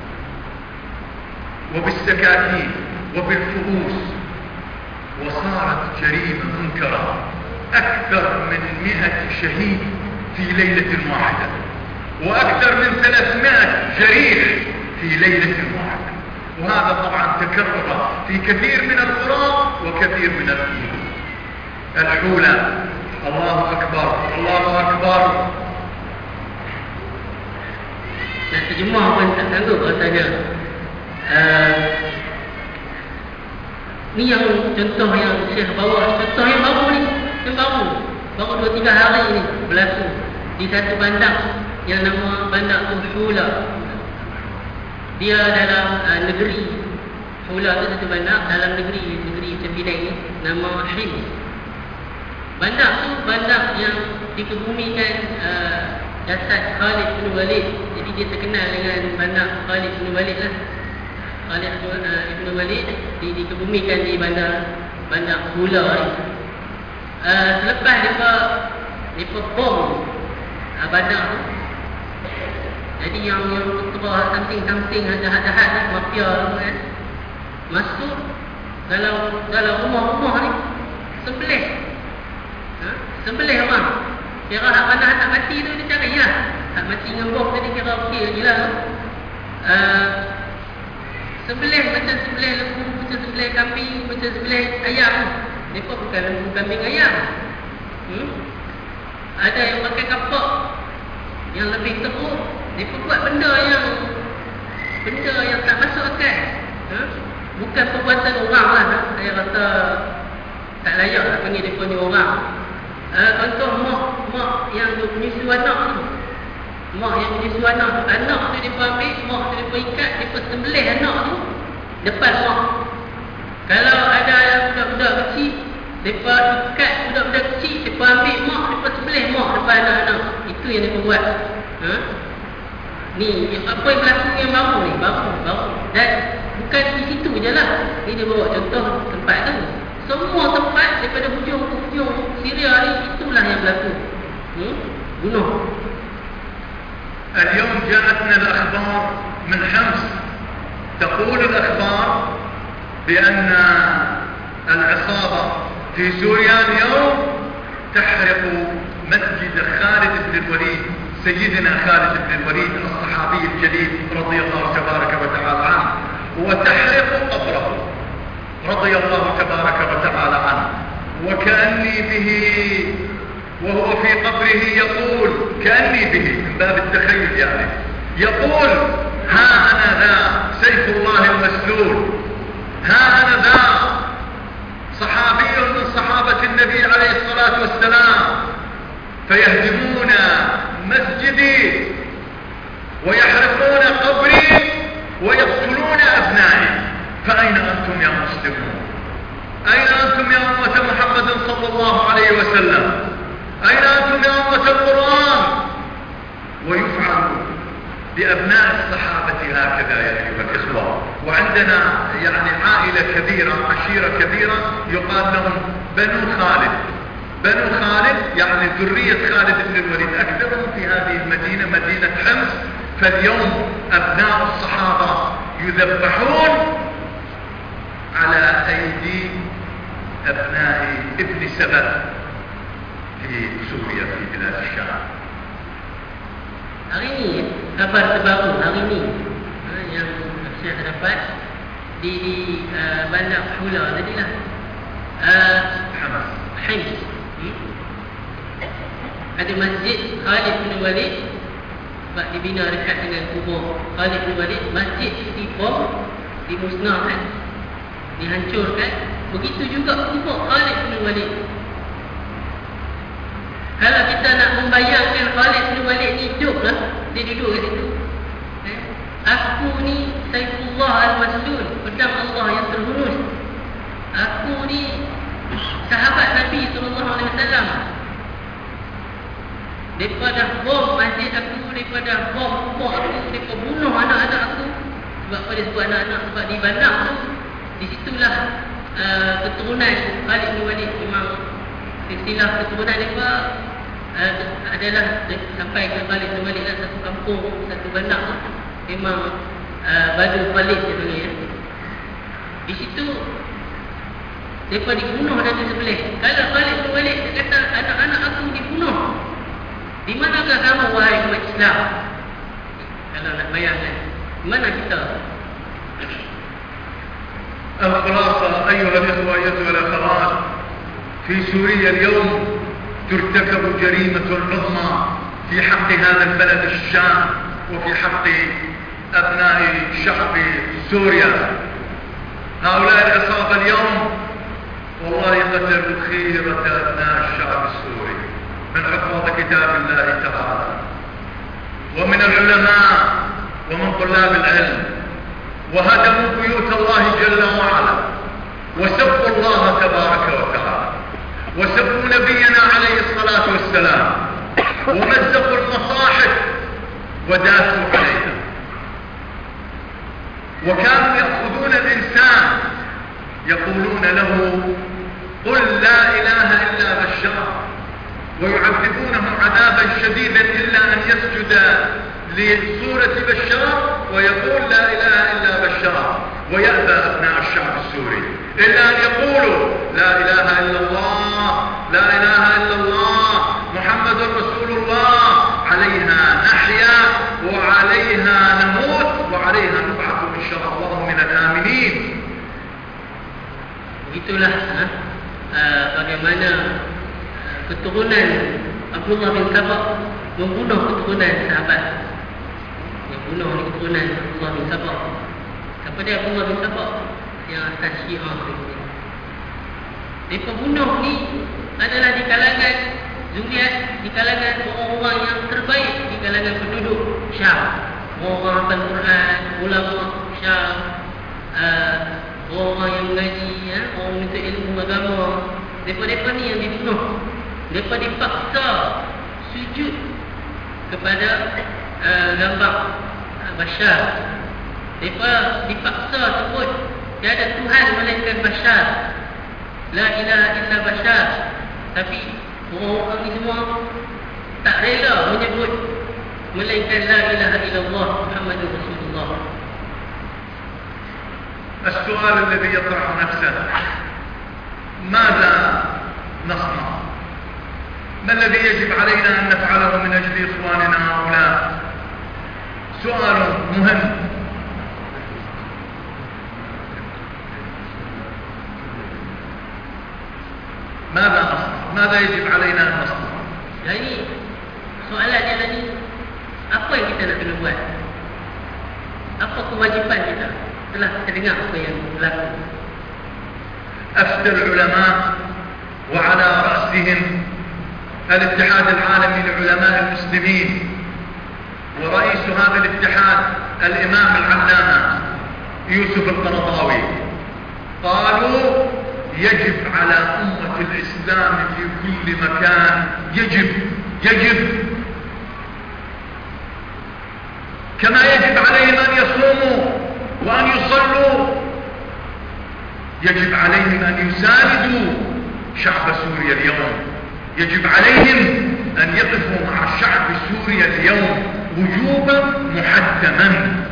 وبالسكاكين وبالفؤوس. وصارت جريمة منكرة، أكثر من 100 شهيد في ليلة واحدة، وأكثر من 300 جريح في ليلة واحدة. وهذا طبعا تكرر في كثير من القرى وكثير من البلاد. الحولة، الله أكبر الله أكبر. Nak terjemah pun tak sanggup rasanya. Ni yang contoh yang Syekh bawa, contoh yang baru ni, yang baru 2-3 hari ni berlaku di satu bandar yang nama bandar Hula. Dia dalam negeri Hula tu, satu bandar dalam negeri macam Penang ni, nama Hims. Bandar tu bandar yang dikebumikan jasad Khalid bin Walid. Jadi dia terkenal dengan bandar Khalid bin Walid lah. Khalid bin Walid dikebumikan di bandar Hula ni. Selepas mereka bom bandar tu, jadi yang tentera something jahat-jahat ni, mafia tu kan, masuk dalam rumah-rumah ni, sembelih orang. Kira hak mana tak mati tu dia cari lah. Hak mati dengan bom tadi kira okey lagi lah. Sembelih macam sembelih lembu, macam sembelih kambing, macam sembelih ayam. Mereka bukan lembu, kambing, ayam. Ada yang pakai kapak yang lebih teruk. Mereka buat benda yang tak masuk akal. Bukan perbuatan orang lah. Saya rasa tak layak nak panggil mereka ni orang. Contoh mak yang menyusu anak tu. Mak yang menyusu anak tu, anak tu dia ambil, mak tu dia ikat, dia sembelih anak tu depan mak. Kalau ada budak-budak kecil, mereka ikat budak-budak kecil, mereka ambil mak, mereka sembelih mak depan anak-anak. Itu yang mereka buat. Ni apa yang berlaku yang baru ni, baru. Dan bukan di situ je lah. Ni dia bawa contoh tempat tu. Semua tempat daripada hujung ke hujung Syria ni, itulah yang berlaku. Bunuh. اليوم جاءتنا الأخبار من حمص، تقول الأخبار بأن العصابة في سوريا اليوم تحرق مسجد خالد بن الوليد، سيدنا خالد بن الوليد الصحابي الجليل رضي الله تبارك وتحرق قبره رضي الله تبارك وتعالى عنه. وكأني به وهو في قبره يقول، كأني به من باب التخيل يعني، يقول: ها أنا ذا سيف الله المسلول، ها أنا ذا صحابي من صحابة النبي عليه الصلاة والسلام، فيهدمون مسجدي ويحرقون قبري ويقتلون أبنائي، فأين أنتم يا مسلمون؟ أين أنتم يا أمة محمد صلى الله عليه وسلم؟ أين أنتم يا أمة القرآن؟ ويفعل بأبناء الصحابة هكذا يا أيها الإخوة. وعندنا يعني عائلة كبيرة، عشيرة كبيرة، يقال لهم بنو خالد. بنو خالد يعني ذرية خالد بن الوليد، أكثرهم في هذه المدينة، مدينة حمص. فاليوم أبناء الصحابة يذبحون على أيدي أبناء ابن سبأ في سوريا في بلاد الشام. Hari ini kabar terbaru hari ini yang saya dapat di bandar Hula tadilah, Hims. Ada masjid Khalid bin Walid, sebab dibina dekat dengan kubur Khalid bin Walid. Masjid dibom, dimusnahkan, dihancurkan. Begitu juga kubur Khalid bin Walid. Kalau kita nak membayangkan Khalid bin Walid ni hidup lah, dia duduk kat situ. Aku ni Saifullah al-Maslul, pedang Allah yang terhunus. Aku ni sahabat Nabi SAW. Mereka dah bom masjid aku, mereka dah bom rumah aku, mereka bunuh anak-anak aku. Sebab pada sebut anak-anak, sebab di bandar tu, di situlah keturunan Khalid bin Walid. Memang silsilah keturunan mereka adalah sampai ke Khalid bin Walid lah, satu kampung, satu bandar tu. Memang Badu Khalid dia panggil ya. Di situ mereka dibunuh dari sebelah. Kalau Khalid bin Walid dia kata anak-anak aku dibunuh, di manakah kamu wahai umat Islam? Kalau nak bayangkan, di mana kita? الخلاصة أيها الإخوة أيها الأخوات، في سوريا اليوم ترتكب جريمة عظمى في حق هذا البلد الشام وفي حق أبناء شعب سوريا. هؤلاء العصابة اليوم والله قتلوا خيرة أبناء الشعب السوري من حفاظ كتاب الله تعالى ومن العلماء ومن طلاب العلم، وهدموا بيوت الله جل وعلا، وسبوا الله تبارك وتعالى، وسبوا نبينا عليه الصلاة والسلام، ومزقوا المصاحف وداسوا عليها. وكانوا يأخذون الإنسان يقولون له قل لا إله إلا بشار، ويعذبونه عذابا شديدا إلا أن يسجد لصورة بشار ويقول لا إله إلا بشار، ويأبى أبناء الشعب السوري إلا أن يقولوا لا إله إلا الله، لا إله إلا الله، محمد رسول الله، عليها نحيا وعليها نموت وعليها نبعث إن شاء الله من الآمنين. Itulah bagaimana keturunan Abdullah bin Sabah membunuh keturunan sahabat. Yang bunuh keturunan Abdullah bin Sabah. Siapa dia Abdullah bin Sabah? Yang asas Syiah. Mereka bunuh ni adalah di kalangan zuriat, di kalangan orang-orang yang terbaik di kalangan penduduk Syam. Orang-orang hafal Quran, ulama Syam, orang yang mengaji, orang menuntut ilmu agama. Mereka ni yang dibunuh. Mereka dipaksa sujud kepada gambar Bashar. Mereka dipaksa sebut tiada Tuhan melainkan Bashar, la ilaha illa Bashar. Tapi orang-orang ni semua tak rela menyebut melainkan la ilaha illallah Muhammadur Rasulullah. السؤال الذي يطرح نفسه ماذا نصنع؟ ما الذي يجب علينا أن نفعله من أجل إخواننا هؤلاء؟ سؤال مهم. ماذا يجب علينا أن نصنع؟ Jadi soalan dia tadi, apa yang kita nak kena buat? Apa kewajipan kita? Setelah kita dengar apa yang berlaku. أفتى العلماء وعلى رأسهم الاتحاد العالمي لعلماء المسلمين ورئيس هذا الاتحاد الإمام العلامة يوسف القرضاوي قالوا يجب على أمة الإسلام في كل مكان يجب كما يجب عليهم أن يصوموا وأن يصلوا يجب عليهم أن يساندوا شعب سوريا اليوم يجب عليهم أن يقفوا مع شعب سوريا اليوم وجوبا محتما.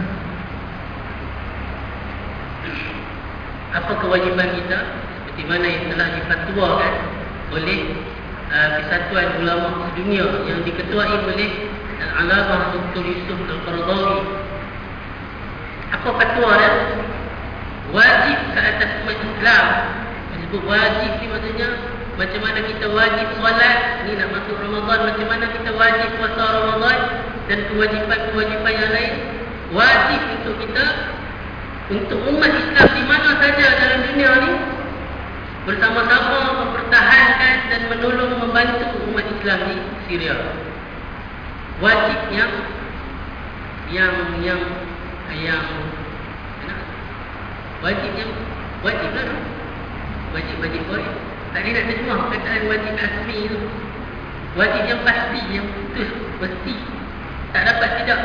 Apa kewajipan kita seperti mana yang telah difatwakan oleh Persatuan Ulama Sedunia yang diketuai oleh Al-Allamah Dr. Yusuf Al-Qaradawi. Apa fatwa dia? Wajib ke atas umat Islam. Disebut wajib ni maksudnya macam mana kita wajib solat, ni nak masuk Ramadan, macam mana kita wajib puasa Ramadan dan kewajipan-kewajipan yang lain. Wajib untuk kita, untuk umat Islam di mana saja dalam dunia ni, bersama-sama mempertahankan dan menolong, membantu umat Islam di Syria. Wajib yang wajib lah. Wajib boleh. Tak ada nak terjemah perkataan wajib hasmi tu. Wajib yang pasti, yang putus, mesti. Tak dapat tidak.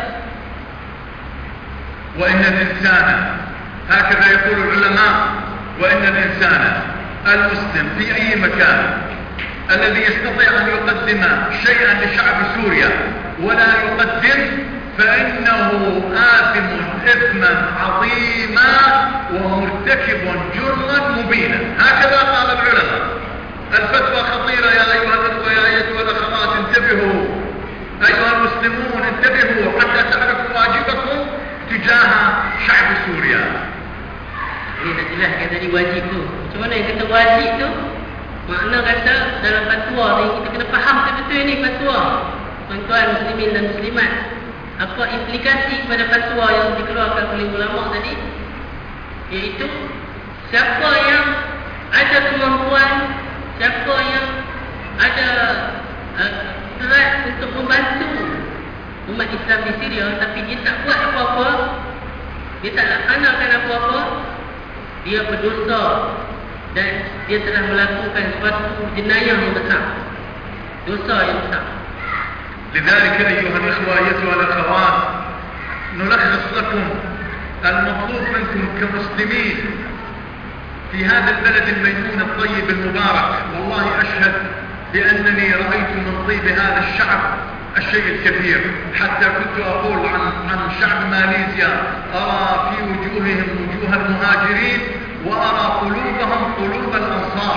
وإن الإنسان هكذا يقول العلماء وإن الإنسان المسلم في أي مكان الذي يستطيع أن يقدم شيئا لشعب سوريا ولا يقدم فإنه آثم إثما عظيما ومرتكب جرما مبينا. هكذا قال العلماء. الفتوى خطيرة يا أيها الأخوة يا أيتها الأخوات، انتبهوا أيها المسلمون، انتبهوا حتى تعرفوا واجبكم تجاه شعب سوريا. Ini nak jelaskan tadi wajib tu. Macam mana yang kata wajib tu? Makna kata dalam fatwa ni kita kena faham betul-betul ni fatwa. Tuan-tuan muslimin dan muslimat, apa implikasi kepada fatwa yang dikeluarkan oleh ulama tadi? Iaitu siapa yang ada kemampuan, siapa yang ada terat untuk membantu umat Islam di Syria tapi dia tak buat apa-apa, dia tak laksanakan apa-apa, dia berdosa dan dia telah melakukan suatu jenayah yang besar, dosa yang besar. لذلك أيها الإخوة أيتها الأخوات نلخص لكم المطلوب منكم كمسلمين في هذا البلد الميمون الطيب المبارك. والله أشهد بأنني رأيت من طيب هذا الشعب الشيء الكثير، حتى كنت أقول عن شعب ماليزيا أرى في وجوههم وجوه المهاجرين وأرى قلوبهم قلوب الأنصار.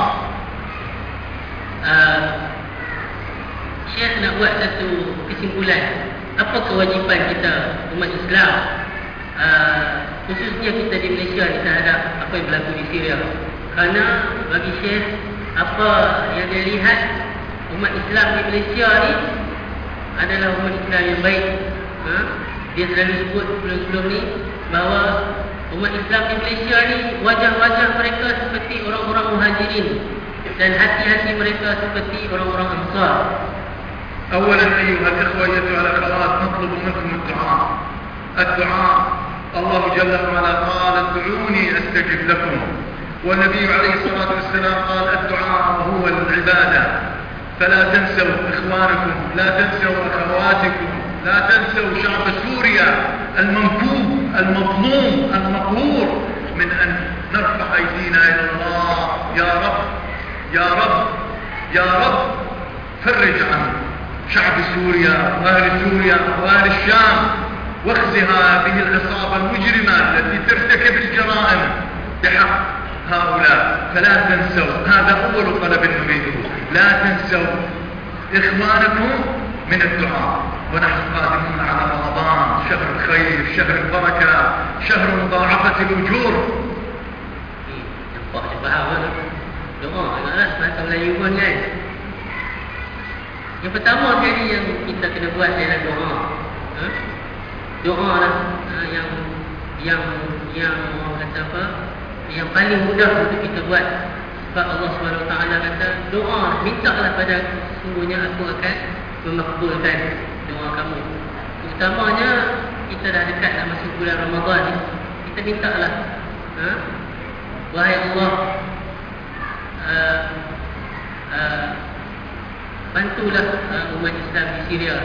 Syekh nak buat satu kesimpulan. Apa kewajipan kita umat Islam, khususnya kita di Malaysia ni terhadap apa yang berlaku di Syria? Kerana bagi Syekh, apa yang dia lihat, umat Islam di Malaysia ni adalah umat Islam yang baik. Dia selalu sebut sebelum ni bahawa umat Islam di Malaysia ni wajah-wajah mereka seperti orang-orang muhajirin dan hati-hati mereka seperti orang-orang ansar. أولا أيها الإخوة أيتها الأخوات نطلب منكم الدعاء. الله جل وعلا قال ادعوني أستجب لكم، والنبي عليه الصلاة والسلام قال الدعاء هو العبادة. فلا تنسوا إخوانكم، لا تنسوا أخواتكم، لا تنسوا شعب سوريا المنكوب المظلوم المقهور، من أن نرفع أيدينا إلى الله. يا رب يا رب يا رب فرج عن شعب سوريا وأهل سوريا وأهل الشام، واخزي هذه العصابة المجرمة التي ترتكب الجرائم بحق هؤلاء. فلا تنسوا، هذا أول طلب نريده، لا تنسوا إخوانكم من الدعاء. ونحن قادمون على رمضان، شهر الخير، شهر البركة، شهر مضاعفة الأجور. Nampak je faham lah. Doa agaklah bahasa Melayu pun kan. Yang pertama sekali yang kita kena buat adalah doa. Doa lah yang orang kata apa, yang paling mudah untuk kita buat. Sebab Allah SWT kata, doa, mintalah pada sungguhnya aku akan memakbulkan doa kamu. Terutamanya kita dah dekat nak masuk bulan Ramadan ni, kita mintalah, wahai Allah, bantulah umat Islam di Syria.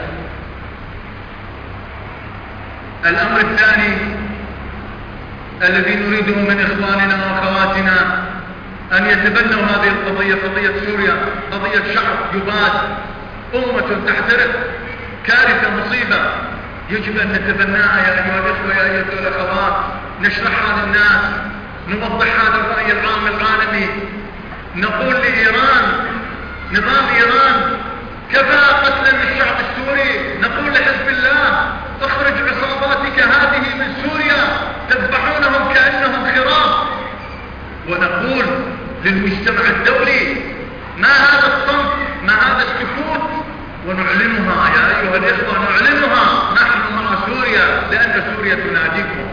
الأمر الثاني الذي نريده من إخواننا وأخواتنا أن يتبنوا هذه القضية، قضية سوريا، قضية شعب يباد، أمة تحترق، كارثة، مصيبة يجب أن نتبناها يا أيها الإخوة يا أيها الأخوات، نشرحها للناس، نوضح هذا الرأي العام العالمي، نقول لإيران، نظام إيران كفى قتلا للشعب السوري، نقول لحزب الله اخرج عصاباتك هذه من سوريا تذبحونهم كأنهم خراف، ونقول للمجتمع الدولي ما هذا الصمت، ما هذا السكوت، ونعلنها يا أيها الإخوة، نعلنها نحن مع سوريا لأن سوريا تناديكم.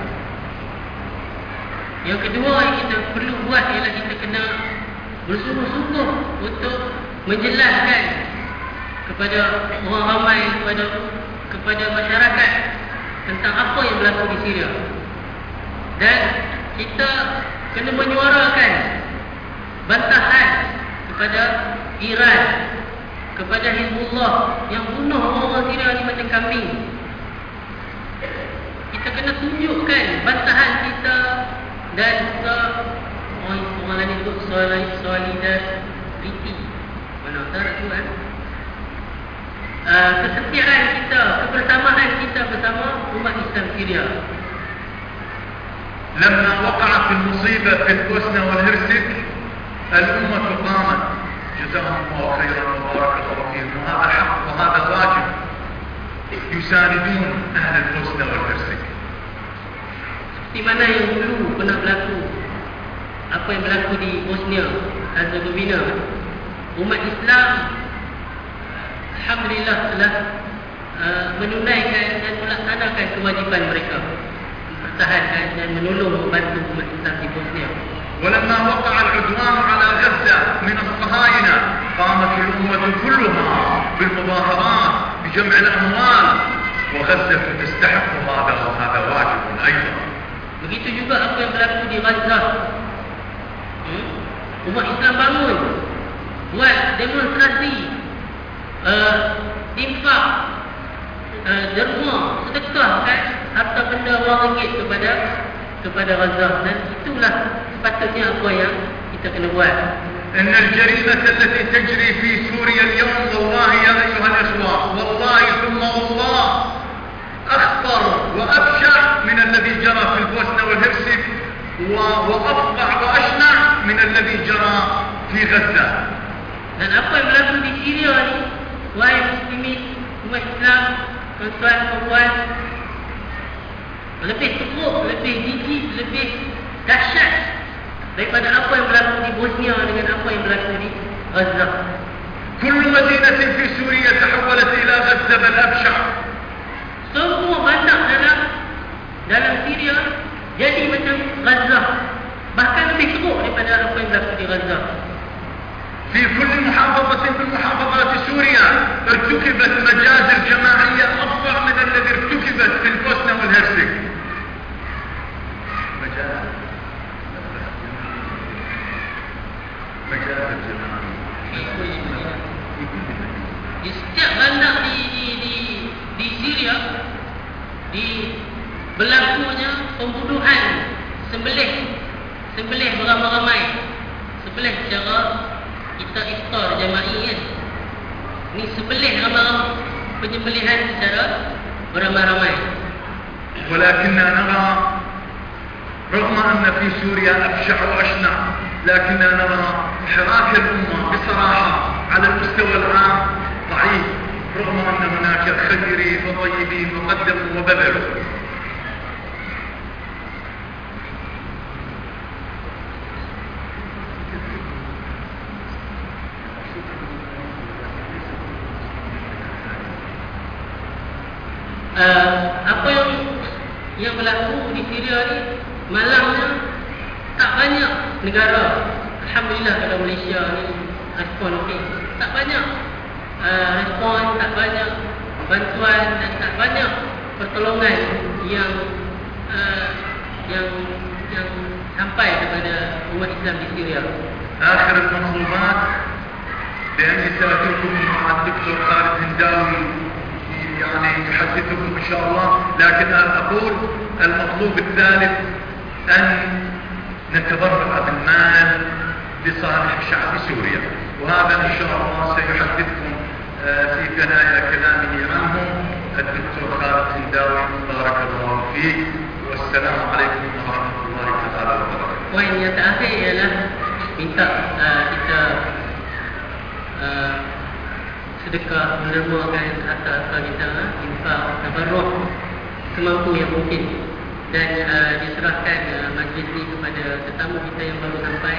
Yang kedua yang kita perlu buat ialah kita kena bersungguh-sungguh untuk menjelaskan kepada orang ramai, kepada masyarakat tentang apa yang berlaku di Syria. Dan kita kena menyuarakan bantahan kepada Iran, kepada Hizbullah yang bunuh orang-orang Syria ni macam kambing. Kita kena tunjukkan bantahan kita dan juga orang lain itu solidariti. Mana tak tu kan? Kesetiaan kita, kebersamaan kita bersama umat Islam Syria. لما وقعت المصيبة في البوسنة والهرسك الأمة قامت جزاهم الله خيرا وبارك الله فيهم، وهذا حق وهذا واجب، يساندون أهل البوسنة والهرسك. Di mana yang dulu pernah berlaku, apa yang berlaku di Bosnia Herzegovina, umat Islam alhamdulillah telah menunaikan dan melaksanakan kewajipan mereka mempertahankan dan menolong membantu umat Islam di Bosnia. ولما وقع العدوان على غزة من الصهاينة قامت الأمة كلها بالمظاهرات بجمع الأموال، وغزة تستحق هذا وهذا واجب أيضا. Begitu juga apa yang berlaku di Gaza. Umat Islam bangun, buat demonstrasi, infak, derma, sedekahkan harta benda wang ringgit kepada Gaza. Dan itulah sepatutnya apa yang kita kena buat. إن الجريمة التي تجري في سوريا اليوم والله يا أيها الإخوة، والله ثم والله أخطر وأبشع من الذي جرى في البوسنة والهرسك، وأفظع وأشنع من الذي جرى في غزة. Dan apa yang berlaku di Syria ni, wahai muslimin, umat Islam, tuan-tuan, puan-puan, lebih teruk, lebih jijik, lebih dahsyat daripada apa yang berlaku di Bosnia dengan apa yang berlaku di Gaza. كل مدينة في سوريا تحولت إلى غزة بل أبشع. Semua bandar dalam Syria jadi macam Gaza, bahkan lebih teruk daripada apa yang berlaku di Gaza. في كل محافظة من محافظات سوريا ارتكبت مجازر جماعية أفظع من الذي ارتكبت في البوسنة والهرسك. مجازر جماعية Di setiap bandar di Syria berlakunya pembunuhan, sembelih beramai-ramai, sembelih secara kita iftar jama'i kan. Ni sembelih ramai-ramai, penyembelihan secara beramai-ramai. ولكننا نرى رغم أن في سوريا أبشع وأشنع، لكننا نرى حراك الأمة بصراحة على المستوى العام ضعيف، رغم أن هناك خيرين وطيبين وقدموا وبذلوا. yang berlaku di Syria ni malangnya tak banyak negara. Alhamdulillah kalau Malaysia ni respon okey. Tak banyak respon, tak banyak bantuan dan tak banyak pertolongan yang sampai kepada umat Islam di Syria. آخر المطلوبات بأني سأترككم مع الدكتور خالد هنداوي يعني يحدثكم إن شاء الله، لكن أقول المطلوب الثالث أن نتبرع بالمال لصالح شعب سوريا، وهذا إن شاء الله سيحدثكم في ثنايا كلامه عنه الدكتور خالد هنداوي. بارك الله فيك والسلام عليكم ورحمة الله تعالى وبركاته. Poin yang terakhir ialah minta kita sedekah, menermakan harta kita, infak, tabarruk semampu yang mungkin, dan diserahkan majlis ini kepada tetamu kita yang baru sampai.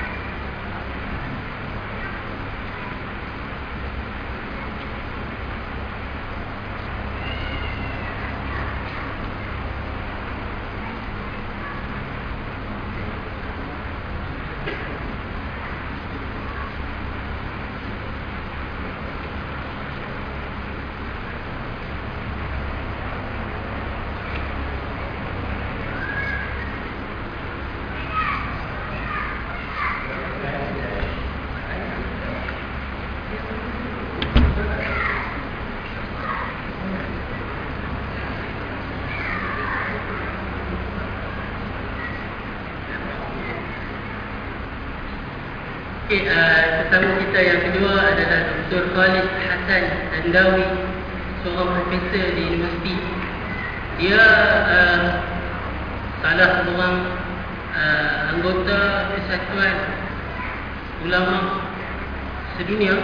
Tetamu kita yang kedua adalah Dr. Khalid Hassan Handawi, seorang profesor di universiti. Dia salah seorang anggota Persatuan Ulama Sedunia,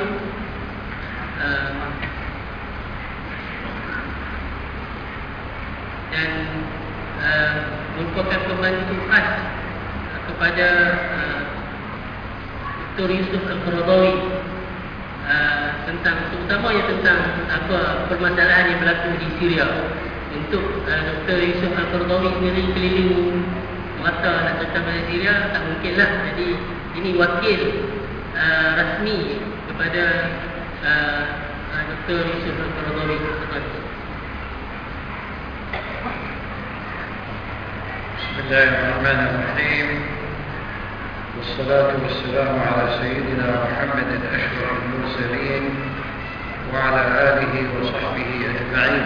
dan merupakan pembantu khas kepada Dr. Yusuf Al-Qaradawi terutamanya tentang apa permasalahan yang berlaku di Syria. Untuk Dr. Yusuf Al-Qaradawi sendiri keliling merata nak datang ke Syria tak mungkinlah. Jadi ini wakil rasmi kepada Dr. Yusuf Al-Qaradawi. Bismillahirrahmanirrahim. والصلاة والسلام على سيدنا محمد أشرف المرسلين وعلى آله وصحبه أجمعين.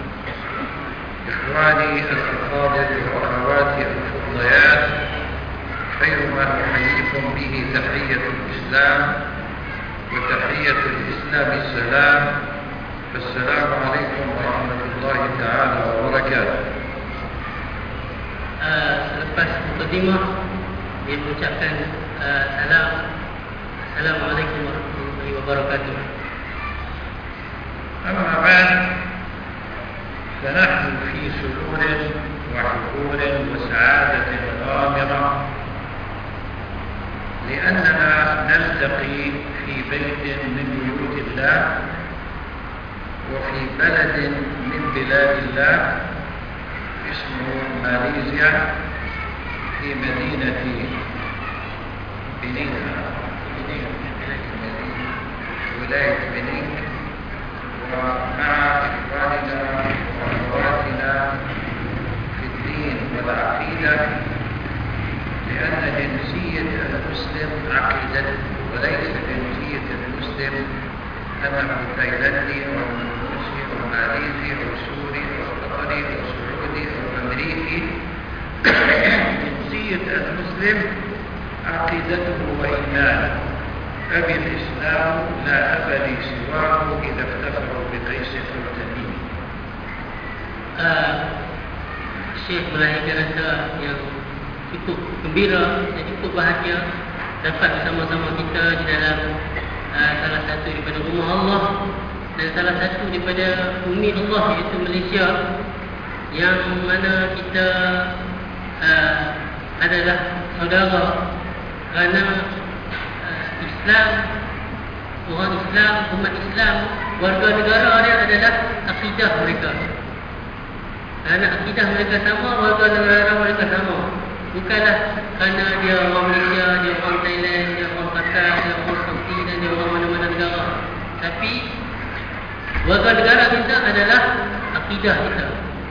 إخواني الأفاضل وأخواتي الفضليات، خير ما أحييكم به تحية الإسلام، وتحية الإسلام السلام، فالسلام عليكم ورحمة الله تعالى وبركاته. Selepas mukadimah, dia mengucapkan Assalamualaikum warahmatullahi wabarakatuh. أما بعد، فنحن في سرور وحفور وسعادة غامرة، لأننا نلتقي في بيت من بيوت الله وفي بلد من بلاد الله اسمه ماليزيا، في مدينة بنين، ولاية بنين، ومع إخواننا وأخواتنا في الدين والعقيدة، لأن جنسية المسلم عقيدته، وليس جنسية المسلم أنه تايلاندي أو روسي أو ماليزي أو سوري أو قطري أو سعودي أو أمريكي. جنسية المسلم عقيدته وإيمانه، أبي الإسلام لا أب لي سواه إذا افتخروا بقيس أو تميم. Syekh melahirkan rasa yang cukup gembira dan cukup bahagia dapat bersama-sama kita di dalam salah satu daripada rumah Allah dan salah satu daripada bumi Allah, iaitu Malaysia, yang mana kita adalah saudara kerana Islam, orang Islam, umat Islam, warga negara dia adalah akidah mereka. Kerana akidah mereka sama, warga negara mereka sama. Bukanlah kerana dia orang Malaysia, dia orang Thailand, dia orang Qatar, dia orang Saudi dan dia orang mana-mana negara. Tapi warga negara kita adalah akidah kita.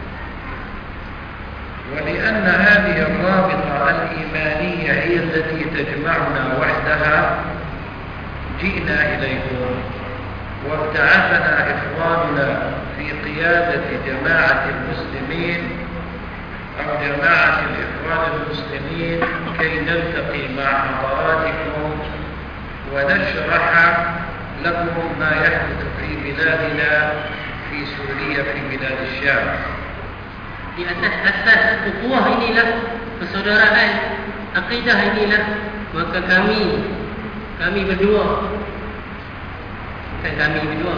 ولأن هذه الرابطة الإيمانية هي التي تجمعنا وحدها جئنا إليكم وابتعثنا إخواننا في قيادة جماعة المسلمين أو جماعة الإخوان المسلمين كي نلتقي مع حضراتكم ونشرح لكم ما يحدث في بلادنا في سوريا في بلاد الشام. Di atas asas ukhuwah inilah, persaudaraan, akidah inilah, maka kami berdua, bukan kami berdua,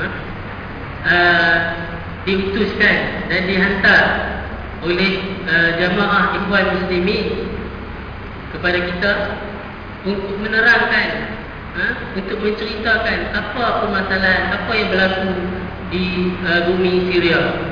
diutuskan dan dihantar oleh jamaah ikhwan muslimin kepada kita untuk menerangkan, untuk menceritakan apa permasalahan, apa yang berlaku di bumi Syria.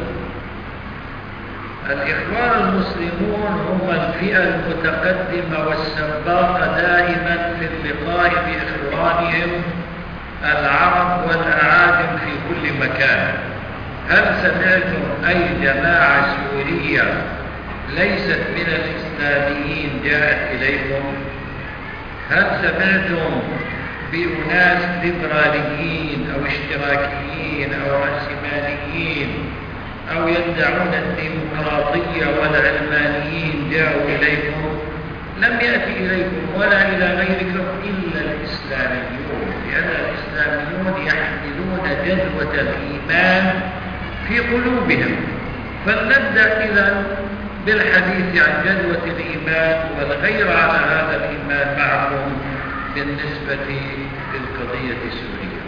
الإخوان المسلمون هم الفئة المتقدمة والسباقة دائما في اللقاء بإخوانهم العرب والأعاجم في كل مكان. هل سمعتم أي جماعة سورية ليست من الإسلاميين جاءت إليكم؟ هل سمعتم بأناس ليبراليين أو اشتراكيين أو رأسماليين أو يدعون الديمقراطية والعلمانيين جاءوا إليكم؟ لم يأتي إليكم ولا إلى غيركم إلا الإسلاميون، لأن الإسلاميون يحملون جذوة الإيمان في قلوبهم. فلنبدأ إذن بالحديث عن جذوة الإيمان والغير على هذا الإيمان معكم بالنسبة للقضية السورية.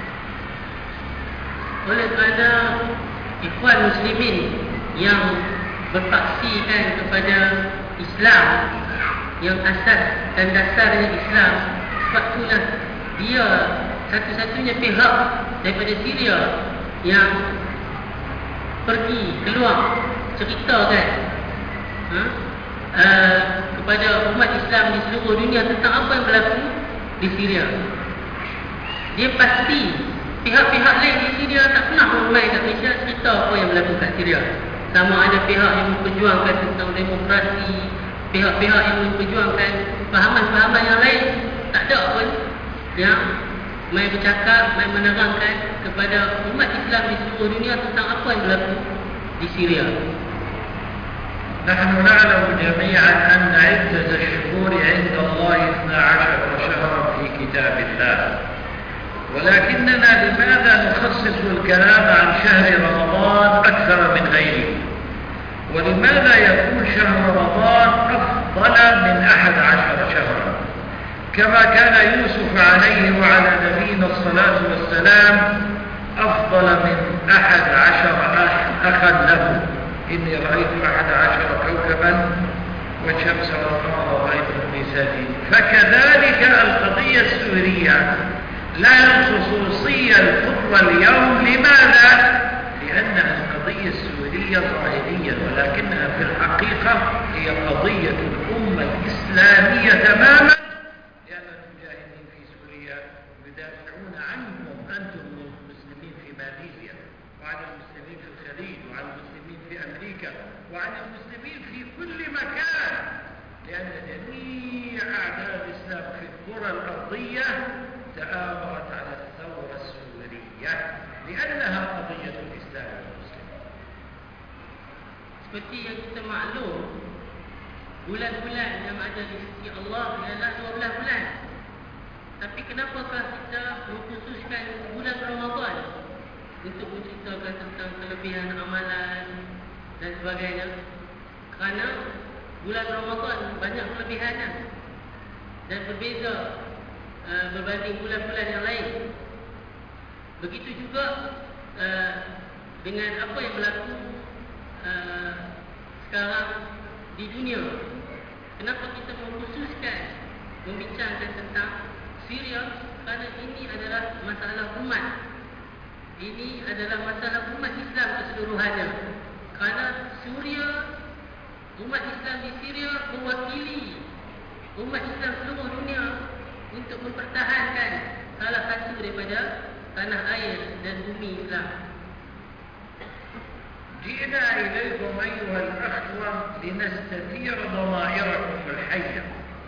Oleh kerana ikhwan muslimin yang berpaksikan kepada Islam, yang asas dan dasarnya Islam, sebab itulah dia satu-satunya pihak daripada Syria yang pergi keluar ceritakan kepada umat Islam di seluruh dunia tentang apa yang berlaku di Syria. Dia pasti pihak-pihak lain di Syria tak pernah ramai kat Malaysia cerita apa yang berlaku kat Syria. Sama ada pihak yang memperjuangkan tentang demokrasi, pihak-pihak yang memperjuangkan fahaman-fahaman yang lain, tak ada pun yang main bercakap, main menerangkan kepada umat Islam di seluruh dunia tentang apa yang berlaku di Syria. نحن نعلم جميعا أن عدة الشهور عند الله 12 شهرا في كتاب الله، ولكننا لماذا نخصص الكلام عن شهر رمضان أكثر من غيره؟ ولماذا يكون شهر رمضان أفضل من 11 شهرا؟ كما كان يوسف عليه وعلى نبينا الصلاة والسلام أفضل من 11 أخا له. إني رأيت 11 كوكبا والشمس والقمر رأيتهم في ساجدين. فكذلك القضية السورية لها الخصوصية القطوة اليوم. لماذا؟ لأنها القضية السورية ظاهرية، ولكنها في الحقيقة هي قضية الأمة الإسلامية تماما، لأن المجاهدين في سوريا يدافعون عنكم أنتم المسلمين في ماليزيا، وعن المسلمين في الخليج، وعن المسلمين في أمريكا، وعن المسلمين في كل مكان، لأن جميع أعداء الإسلام في الكرة الأرضية تآمرت على الثورة السورية لأنها قضية الإسلام والمسلمين. Seperti yang kita maklum, bulan-bulan yang ada di sisi Allah ialah 12 bulan. Tapi kenapakah kita mengkhususkan bulan Ramadan untuk menceritakan tentang kelebihan amalan dan sebagainya? Kerana bulan Ramadan banyak kelebihannya dan berbeza berbanding bulan-bulan yang lain. Begitu juga dengan apa yang berlaku sekarang di dunia. Kenapa kita mengkhususkan membincangkan tentang Syria? Kerana ini adalah masalah umat. Ini adalah masalah umat Islam keseluruhannya. Kerana Suria, umat Islam di Syria mewakili umat Islam seluruh dunia untuk mempertahankan salah satu daripada tanah air dan bumi Islam. جئنا إليكم أيها الأخوة لنستثير ضمائركم الحية،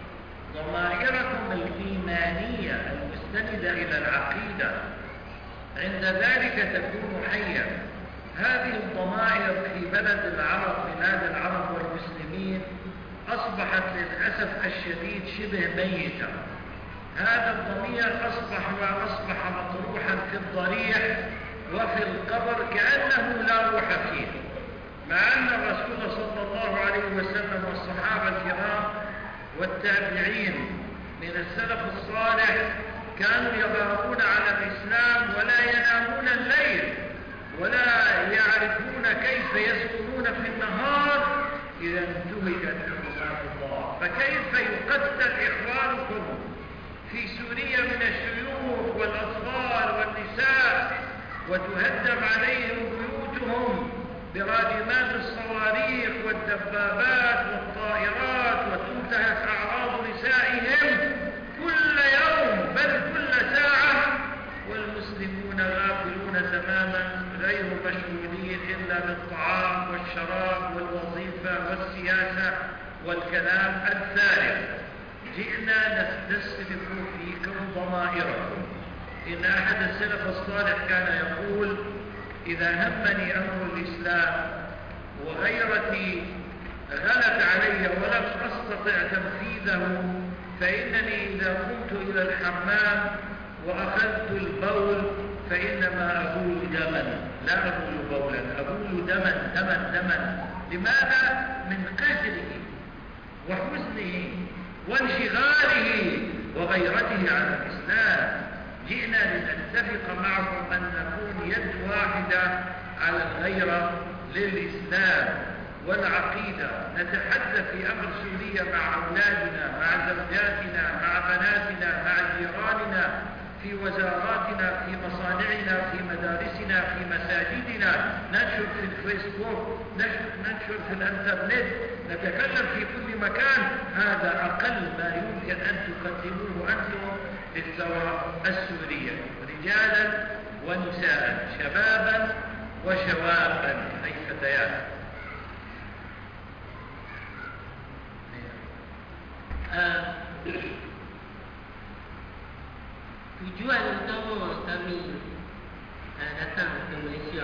ضمائركم الإيمانية المستندة إلى العقيدة، عند ذلك تكون حية. هذه الضمائر في بلد العرب، بلاد العرب والمسلمين، أصبحت للأسف الشديد شبه ميتة. هذا الضمير أصبح مطروحا في الضريح وفي القبر كأنه لا روح فيه، مع أن الرسول صلى الله عليه وسلم والصحابة الكرام والتابعين من السلف الصالح كانوا يبارون على الإسلام ولا ينامون الليل ولا يعرفون كيف يسكنون في النهار إذا انتهكت حرمات الله. فكيف يقتل إخوانكم في سوريا من الشيوخ والأطفال والنساء وتهدم عليهم بيوتهم براجمات الصواريخ والدبابات والطائرات وتنتهك أعراض نسائهم كل يوم بل كل ساعة، والمسلمون غافلون تماما غير مشغولين إلا بالطعام والشراب والوظيفة والسياسة والكلام الفارغ. جئنا نستسلك فيكم ضمائركم. إن أحد السلف الصالح كان يقول: إذا همني أمر الإسلام وغيرتي غلت علي ولم أستطع تنفيذه فإنني إذا قمت إلى الحمام وأخذت البول فإنما أبول دما، لا أبول بولا، أبول دما. لماذا؟ من قهره وحزنه وانشغاله وغيرته عن الإسلام. جئنا لنتفق معكم أن نكون يد واحدة على الغيرة للإسلام والعقيدة. نتحدث في أمر سوريا مع أولادنا، مع زوجاتنا، مع بناتنا، مع جيراننا، في وزاراتنا، في مصانعنا، في مدارسنا، في مساجدنا، ننشر في الفيسبوك، ننشر في الانترنت، نتكلم في كل مكان. هذا أقل ما يمكن أن تقدموه أنتم للثورة السورية، رجالا ونساء، شبابا وشوابا، أي فتيات. Tujuan utama kami datang ke Malaysia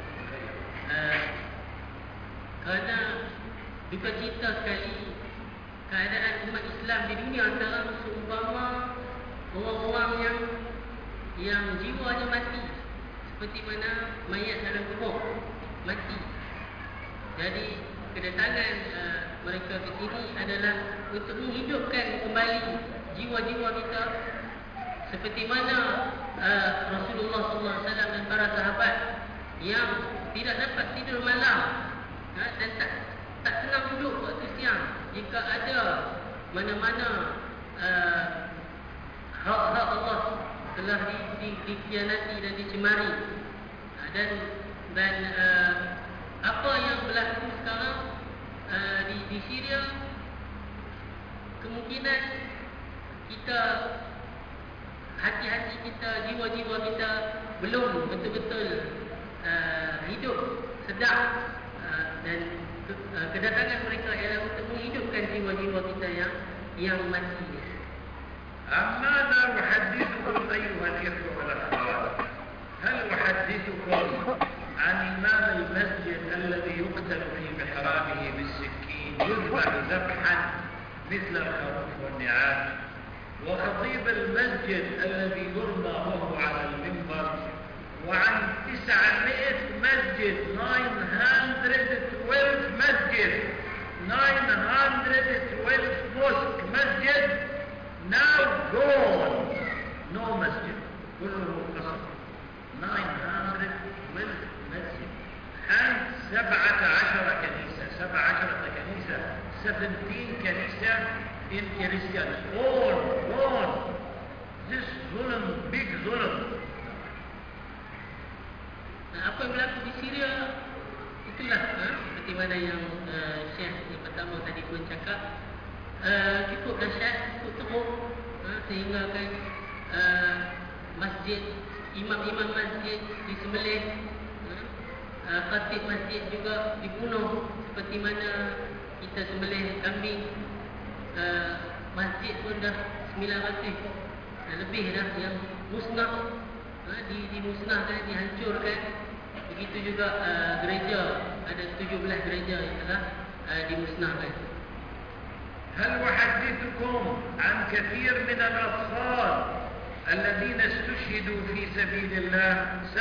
kerana duka cita sekali keadaan umat Islam di dunia sekarang seumpama orang-orang yang jiwanya mati, seperti mana mayat dalam kubur mati. Jadi kedatangan mereka ke sini adalah untuk menghidupkan kembali jiwa-jiwa kita, seperti mana Rasulullah SAW dan para sahabat yang tidak dapat tidur malam dan tak senang duduk waktu siang jika ada mana-mana hak-hak Allah telah dikhianati dan dicemari. Dan apa yang berlaku sekarang di Syria, kemungkinan kita, hati-hati kita, jiwa-jiwa kita belum betul-betul hidup sedap, dan kedatangan mereka ialah untuk menghidupkan jiwa-jiwa kita yang mati. ماذا أحدثكم أيها الإخوة والأخوات؟ هل أحدثكم عن إمام المسجد الذي يقتل في محرابه بالسكين، يذبح ذبحا مثل الخروف والنعام، وخطيب المسجد الذي يرمى وهو على المنبر، وعن 900 مسجد 912 مسجد 912 mosque مسجد now gone, no مسجد، كله قصر. 912 مسجد and 17 كنيسة، 17 كنيسة، 17 كنيسة in Christians, all gone. This zulm, big zulm. Apa yang berlaku di Syria itulah seperti mana yang Syekh yang pertama tadi pun cakap, cukup dahsyat, cukup teruk, sehingga kan masjid, imam-imam masjid disembelih, khatib masjid juga dibunuh, seperti mana kita sembelih kambing. Masjid pun dah 900 lebih dah yang musnah, dimusnahkan, dihancurkan. Begitu juga gereja, ada 17 gereja yang telah dimusnahkan. هل أحدثكم عن كثير من الأطفال الذين استشهدوا في سبيل الله؟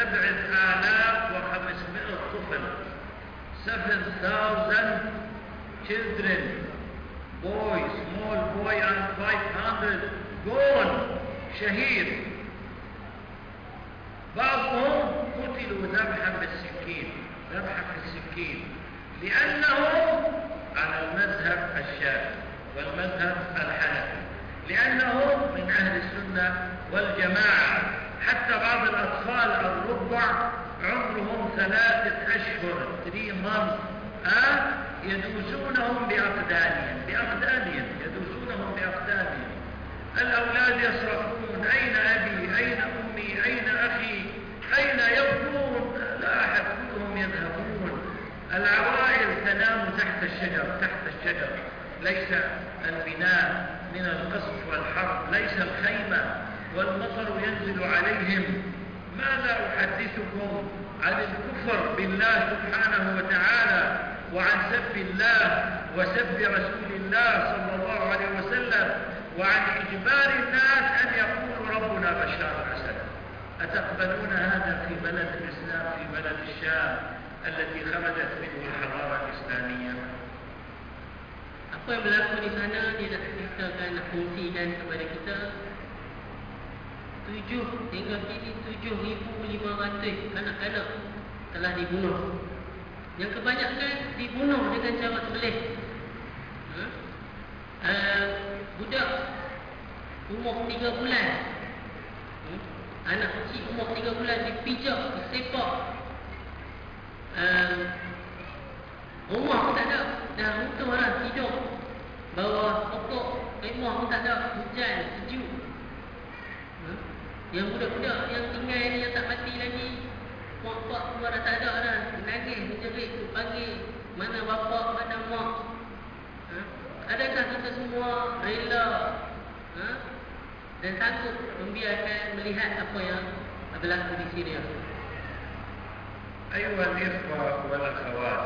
7,500 طفل، 7,000 children, boys, small boy and 500 gone شهيد. بعضهم قتلوا ذبحا بالسكين، ذبحا بالسكين، لأنهم على المذهب الشافعي والمذهب الحنفي، لأنهم من أهل السنة والجماعة. حتى بعض الأطفال الرضع عمرهم 3 أشهر 3 months يدوسونهم بأقدامهم يدوسونهم بأقدامهم. الأولاد يصرخون: أين أبي؟ أين أمي؟ أين أخي؟ أين يبكون؟ لا أحد، كلهم يذهبون. العوائل تنام تحت الشجر، ليس البناء من القصف والحرب، ليس الخيمة والمطر ينزل عليهم. ماذا أحدثكم عن الكفر بالله سبحانه وتعالى، وعن سب الله وسب رسول الله صلى الله عليه وسلم، وعن إجبار الناس أن يقولوا ربنا بشار الأسد. أتقبلون هذا في بلد الإسلام، في بلد الشام التي خرجت منه الحضارة الإسلامية؟ Apa yang berlaku di sana dia nak ceritakan, nak kongsikan kepada kita. 7 hingga kini 7,500 anak-anak telah dibunuh. Yang kebanyakan dibunuh dengan cara sembelih. Budak umur 3 bulan, anak kecil umur 3 bulan dipijak, disepak. Rumah pun tak ada, dah runtuh lah, tidur bawah pokok, kemah pun tak ada, hujan, sejuk. Yang budak-budak yang tinggal ni, yang tak mati lagi, mak-mak semua dah tak ada dah, menangis, menjerit, panggil mana bapa, mana mak. Adakah kita semua rela dan sanggup membiarkan melihat apa yang berlaku di Syria? أيها الإخوة والأخوات،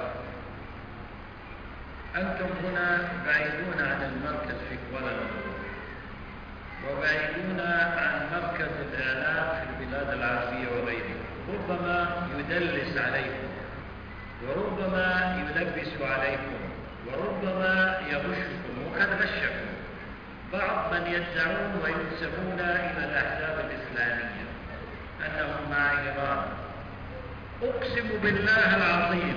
أنتم هنا بعيدون عن المركز في كوالالمبور، وبعيدون عن مركز الإعلام في البلاد العربية وغيرها. ربما يدلس عليكم، وربما يلبس عليكم، وربما يغشكم، وقد غشكم بعض من يدعون وينسبون إلى الأحزاب الإسلامية أنهم مع إيران. أقسم بالله العظيم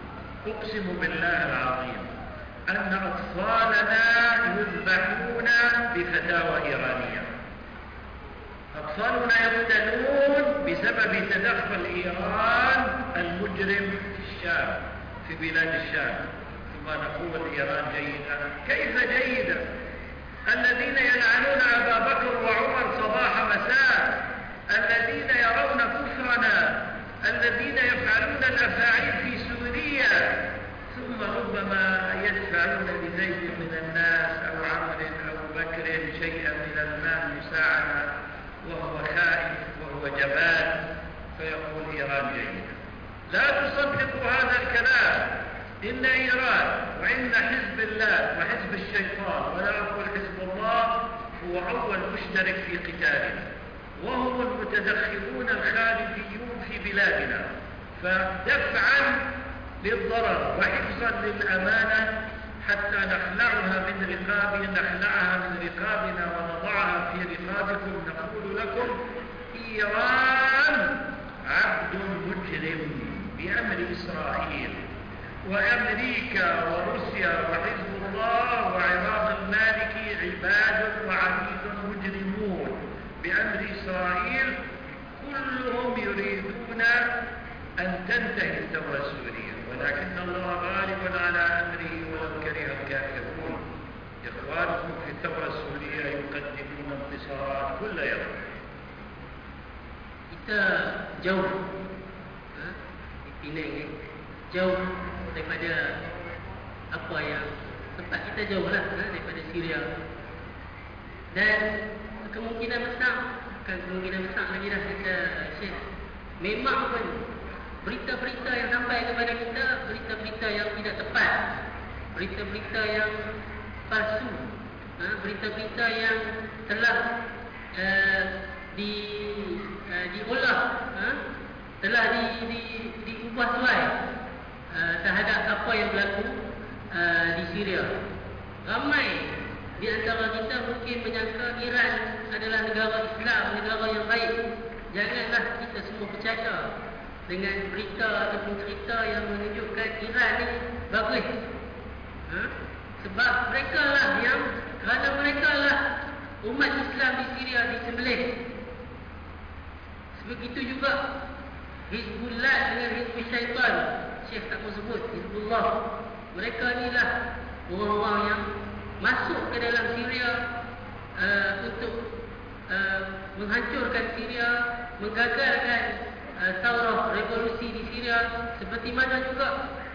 أن أطفالنا يذبحون بفتاوى إيرانية. أطفالنا يقتلون بسبب تدخل إيران المجرم في الشام، في بلاد الشام. ثم نقول إيران جيدة؟ كيف جيدة؟ الذين يلعنون أبا بكر وعمر صباح مساء، الذين يرون كفرنا، الذين يفعلون الأفاعيل في سوريا، ثم ربما يدفعون لزيد من الناس أو عمرو أو بكر شيئا من المال مساعدة، وهو خائف وهو جبان، فيقول إيران جيدة. لا تصدقوا هذا الكلام. إن إيران وإن حزب الله وحزب الشيطان، ولا أقول حزب الله، هو أول مشترك في قتالنا، وهم المتدخلون الخارجيون في بلادنا. فدفعا للضرر وحفظا للأمانة حتى نخلعها من رقابنا ونضعها في رقابكم، نقول لكم: إيران عبد مجرم بأمر إسرائيل، وأمريكا وروسيا وحزب الله وعراق المالكي عباد وعبيد مجرمون بأمر إسرائيل. كلهم يريدون أن تنتهي الثورة السورية، ولكن الله غالب على أمره ولو كره الكافرون. إخوانكم في الثورة السورية يقدمون انتصارات كل يوم. Kita jauh di Penang jauh daripada apa yang tempat kita jauh lah daripada Syria, dan kemungkinan besar lagi dah kita share, memang pun berita-berita yang sampai kepada kita, berita-berita yang tidak tepat, berita-berita yang palsu, berita-berita yang telah diolah, telah diubah suai terhadap apa yang berlaku di Syria. Ramai di antara kita mungkin menyangka Iran adalah negara Islam, negara yang baik. Janganlah kita semua percaya dengan berita ataupun cerita yang menunjukkan Iran ni bagus. Sebab kerana mereka lah umat Islam di Syria disembelih. Begitu juga Hizbullah dengan Hizbul Syaitan. Syekh tak mau sebut Hizbullah. Mereka inilah orang-orang yang masuk ke dalam Syria untuk menghancurkan Syria, menggagalkan taurah revolusi di Syria, seperti mana juga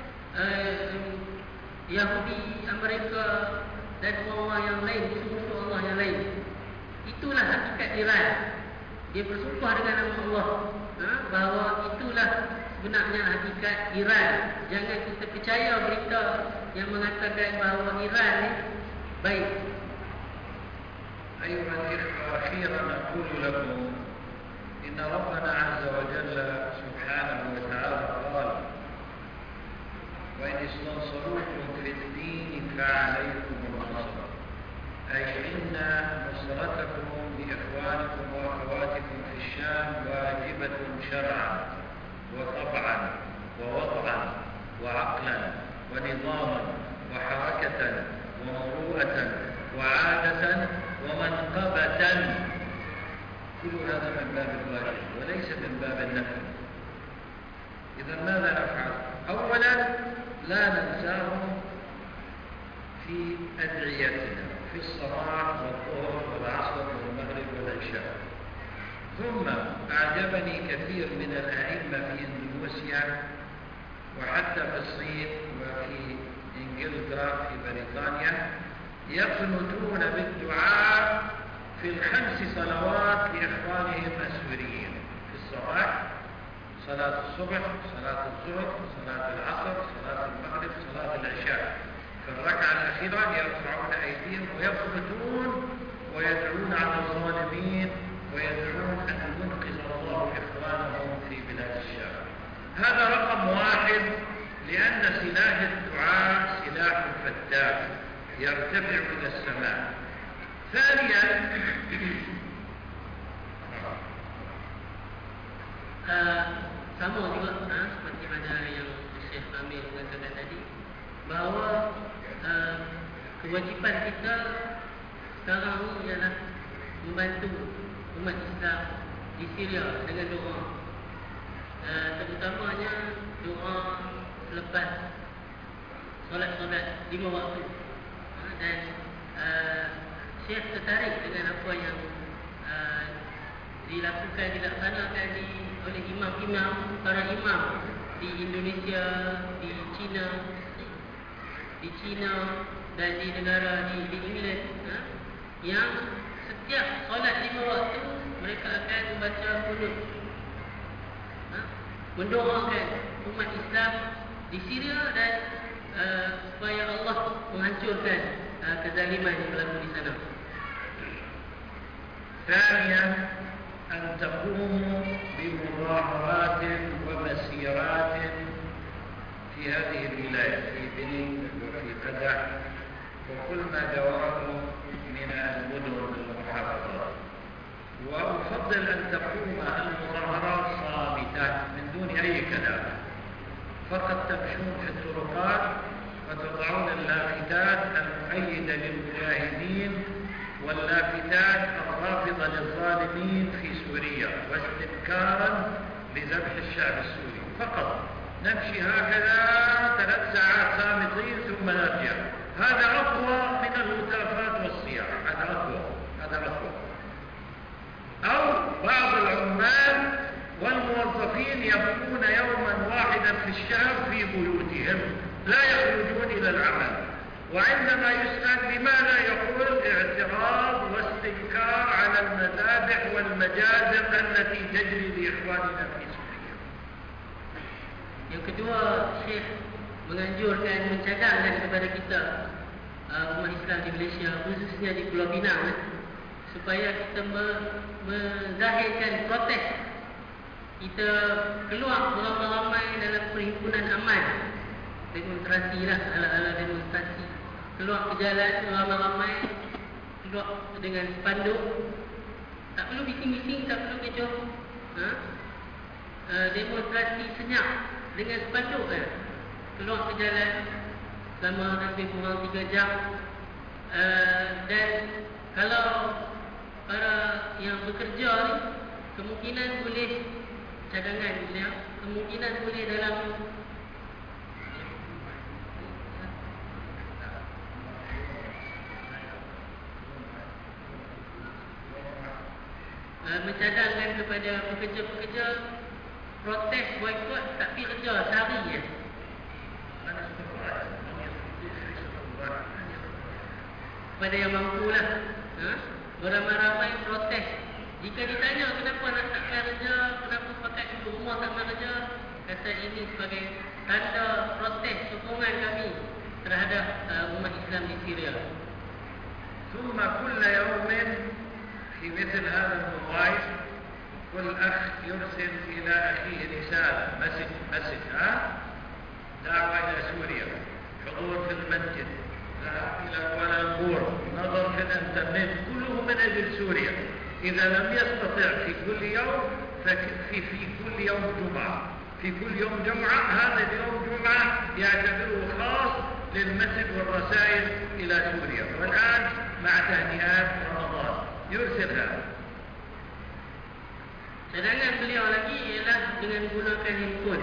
Yahudi, Amerika dan orang-orang yang lain, musuh-musuh Allah yang lain. Itulah hakikat Iran. Dia bersumpah dengan nama Allah bahawa itulah sebenarnya hakikat Iran. Jangan kita percaya berita yang mengatakan bahawa Iran ni baik. أيها الإخوة، أخيرا أقول لكم إن ربنا عز وجل سبحانه وتعالى قال: وإن استنصروكم في الدين فعليكم النصر، أي إن نصرتكم لإخوانكم وأخواتكم في الشام واجبة شرعا وطبعا ووضعا وعقلا ونظاما وحركة ومروءة وعادة ومنقبة. كل هذا من باب الواجب وليس من باب النفل. إذا ماذا نفعل؟ أولا لا ننساهم في أدعيتنا في الصباح والظهر والعصر والمغرب والعشاء. ثم أعجبني كثير من الأئمة في إندونيسيا وحتى في الصين وفي إنجلترا في بريطانيا يقنطون بالدعاء في ال5 صلوات لإخوانهم السوريين: في الصباح صلاة الصبح، صلاة الظهر، صلاة العصر، صلاة المغرب، صلاة العشاء. في الركعة الأخيرة يرفعون أيديهم ويقنطون ويدعون على الظالمين ويدعون أن ينقذ الله إخوانهم في بلاد الشام. هذا رقم 1، لأن سلاح الدعاء سلاح فتاك يرتفع إلى السماء. ثانيا sama juga seperti mana yang Syekh Amir mengatakan tadi, bahawa kewajipan kita sekarang ni ialah membantu umat Islam di Syria dengan doa, terutamanya doa selepas solat-solat 5 waktu. Dan Syekh tertarik dengan apa yang dilaksanakan oleh imam-imam, para imam di Indonesia, di China dan di negara di England, yang setiap solat 5 waktu mereka akan membaca qunut, mendoakan umat Islam di Syria dan supaya Allah menghancurkan kezaliman yang berlaku di sana. ثانيا أن تقوموا بمظاهرات ومسيرات في هذه الولاية، في بنين وفي قدح وكل ما جواره من المدن والمحافظات. وأفضل أن تقوم المظاهرات صامتة من دون أي كلام، فقط تمشون في الطرقات وتضعون اللافتات المؤيدة للمجاهدين واللافتات الرافضة للظالمين في سوريا واستنكارا لذبح الشعب السوري فقط. نمشي هكذا 3 ساعات صامتين ثم نرجع. هذا أقوى من الهتافات والصياح، هذا أقوى. أو بعض العمال والموظفين يبقون يوما واحدا في الشهر في بيوتهم لا يخرجون إلى العمل، وعندما يسأل لماذا يقول اعتراض واستنكار على المذابح والمجازر التي تجري لإخواننا في سوريا. Yang kedua, Syekh menganjurkan mencadangkan kepada kita umat Islam di Malaysia, khususnya di Pulau Pinang, supaya kita menzahirkan protes. Kita keluar beramai-ramai dalam perhimpunan aman, demonstrasi lah, ala-ala demonstrasi. Keluar ke jalan ramai-ramai, keluar dengan spanduk. Tak perlu bising-bising, tak perlu kecoh. Demonstrasi senyap dengan spanduk kan. Keluar ke jalan selama lebih kurang 3 jam. Dan kalau para yang bekerja ni, kemungkinan boleh, cadangan beliau, kemungkinan boleh dalam mencadangkan kepada pekerja-pekerja protes boikot tapi kerja sehari je. Pada yang mampulah, beramai-ramai protes. Jika ditanya kenapa nak tak kerja, kenapa pakai duduk rumah tak kerja, kata ini sebagai tanda protes sokongan kami terhadap umat Islam di Syria. ثم كل يوم في مثل هذا الموعد كل أخ يرسل إلى أخيه رسالة مسج دعوة إلى سوريا، حضور في المسجد، ذهاب إلى كوالالمبور، نظر في الإنترنت، كله من أجل سوريا. إذا لم يستطع في كل يوم ففي كل يوم جمعة، في كل يوم جمعة، هذا اليوم جمعة يعتبره خاص للمسج والرسائل إلى سوريا. والآن مع تهنئات رمضان يرسل هذا. Cadangan beliau lagi ialah dengan gunakan handphone.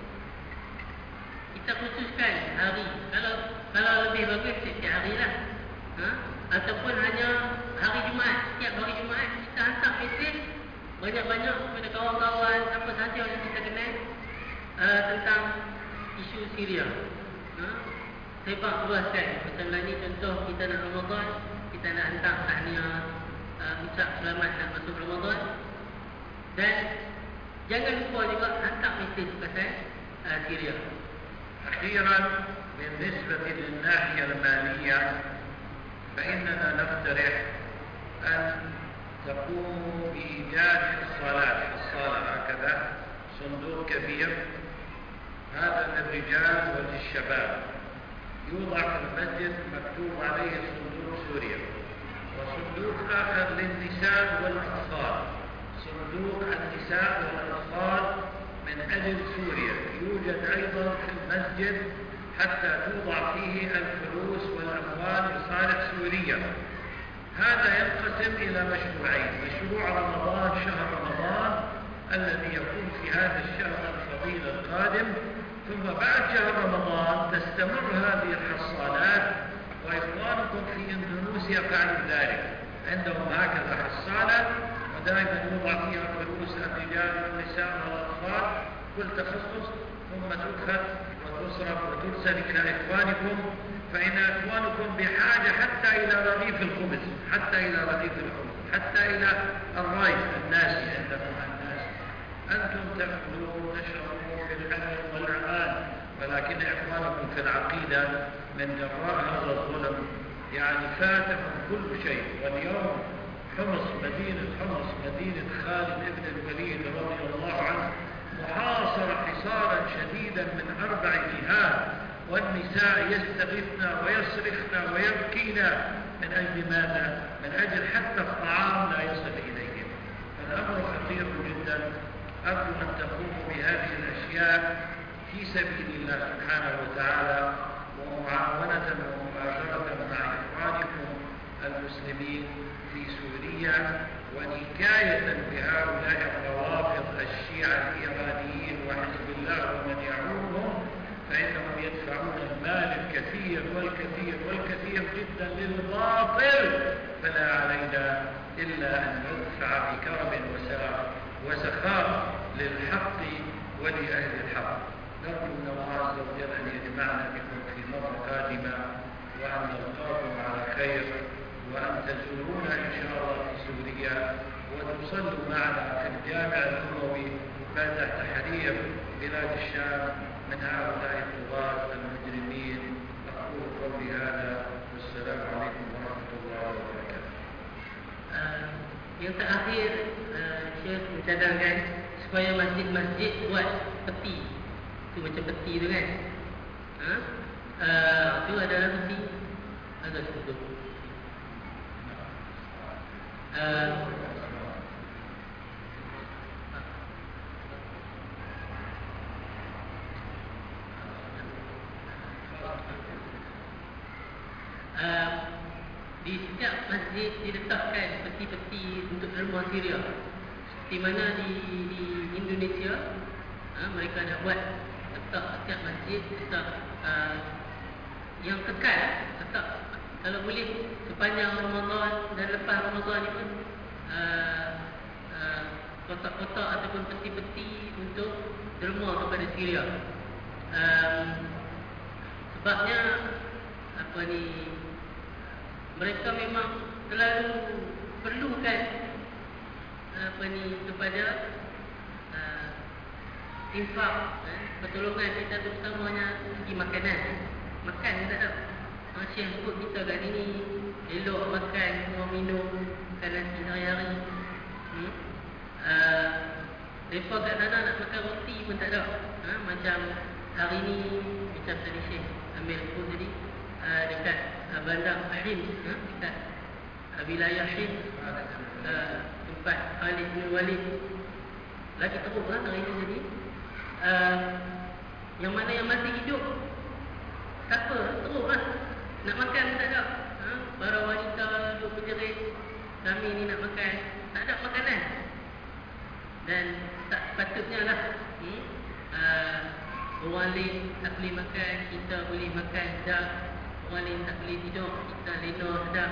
Kita khususkan hari, kalau lebih bagus setiap hari lah, ataupun hanya hari Jumaat. Setiap hari Jumaat kita hantar mesej banyak-banyak kepada kawan-kawan, siapa sahaja yang kita kenal tentang isu Syria. Sepak luaskan. Misalnya ni contoh, kita nak Ramadan, kita nak hantar tahniah, ucap selamat nak masuk Ramadan. Dan jangan lupa juga hantar mesej pasal Syria. أخيرا بالنسبة للناحية المالية فإننا نقترح أن تقوموا بإيجاد الصالة هكذا صندوق كبير، هذا للرجال وللشباب، يوضع في المسجد مكتوب عليه صندوق سوريا، وصندوق آخر للنساء والأطفال، صندوق النساء والأطفال من أجل سوريا، يوجد أيضا في المسجد حتى توضع فيه الفلوس والأموال لصالح سوريا. هذا ينقسم إلى مشروعين: مشروع رمضان، شهر رمضان الذي يكون في هذا الشهر الفضيل القادم، ثم بعد شهر رمضان تستمر هذه الحصالات، وإخوانكم في إندونيسيا فعلوا ذلك، عندهم هكذا حصالة ودائما يوضع فيها فلوس الرجال والنساء والأطفال كل تخصص، ثم تؤخذ وتصرف وترسل إلى إخوانكم، فإن إخوانكم بحاجة حتى إلى رغيف الخبز، حتى إلى الرأي الناسي عندكم الناس. أنتم تأكلون تشربون بالأمن والأمان، ولكن إخوانكم في العقيدة من جراء هذا الظلم يعني فاتهم كل شيء. واليوم مدينة خالد بن الوليد رضي الله عنه محاصرة حصارا شديدا من 4 جهات، والنساء يستغيثن ويصرخن ويبكين من أجل ماذا؟ من أجل حتى الطعام لا يصل إليهم. فالأمر خطير جدا. أرجو أن تقوموا بهذه الأشياء في سبيل الله سبحانه وتعالى، ومعاونة ومباشرة مع إخوانكم المسلمين في سوريا، ونكاية بهؤلاء الروافض الشيعة الإيرانيين وحزب الله ومن يعوهم، فإنهم يدفعون المال الكثير والكثير والكثير جدا للباطل، فلا علينا إلا أن ندفع بكرم وسخاء للحق ولأهل الحق. نرجو من الله عز وجل أن يجمعنا بكم في مرة قادمة، وأن نلقاكم على خير، وأن تزورونا إن شاء الله في سوريا وتصلوا معنا في الجامع الأموي بعد تحرير بلاد الشام من هؤلاء الطغاة المجرمين. أقول قولي هذا، والسلام عليكم ورحمة الله وبركاته. Yang terakhir, Syekh mencadangkan supaya masjid-masjid buat peti. Itu macam peti tu kan. Itu adalah peti. Agak sebut. Di setiap masjid diletakkan peti-peti untuk derma Syria. Di mana di Indonesia mereka dah buat, letak setiap masjid, letak yang kekal, letak kalau boleh sepanjang Ramadan dan lepas Ramadan ni pun kotak-kotak ataupun peti-peti untuk derma kepada Syria. Sebabnya mereka memang terlalu perlukan kepada infak, pertolongan kita, terutamanya segi makanan. Makan tak ada. Syekh sebut kita kat sini elok makan, semua minum, makan nasi hari-hari. Mereka kat sana nak makan roti pun tak ada. Macam hari ni, macam tadi Syekh ambil pun tadi dekat bandar Hims, dekat wilayah Hims, tempat Khalid bin Walid lagi teruk lah hari ni. Jadi yang mana yang masih hidup tak apa, teruk lah, nak makan tak ada. Para wanita duduk berjerit, kami ni nak makan, tak ada makanan. Dan tak patutnya lah orang lain tak boleh makan, kita boleh makan sedap. Orang lain tak boleh tidur, kita lena sedap.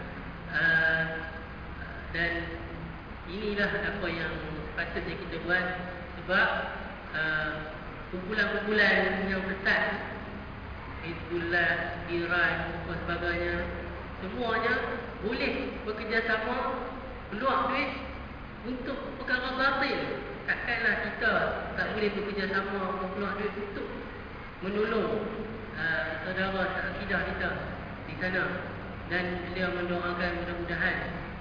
Dan inilah apa yang patutnya kita buat. Sebab kumpulan-kumpulan yang besar, Hizbullah, Iran dan sebagainya, semuanya boleh bekerjasama peluang duit untuk perkara batil. Takkanlah kita tak boleh bekerjasama peluang duit untuk menolong saudara seakidah kita di sana. Dan beliau mendoakan mudah-mudahan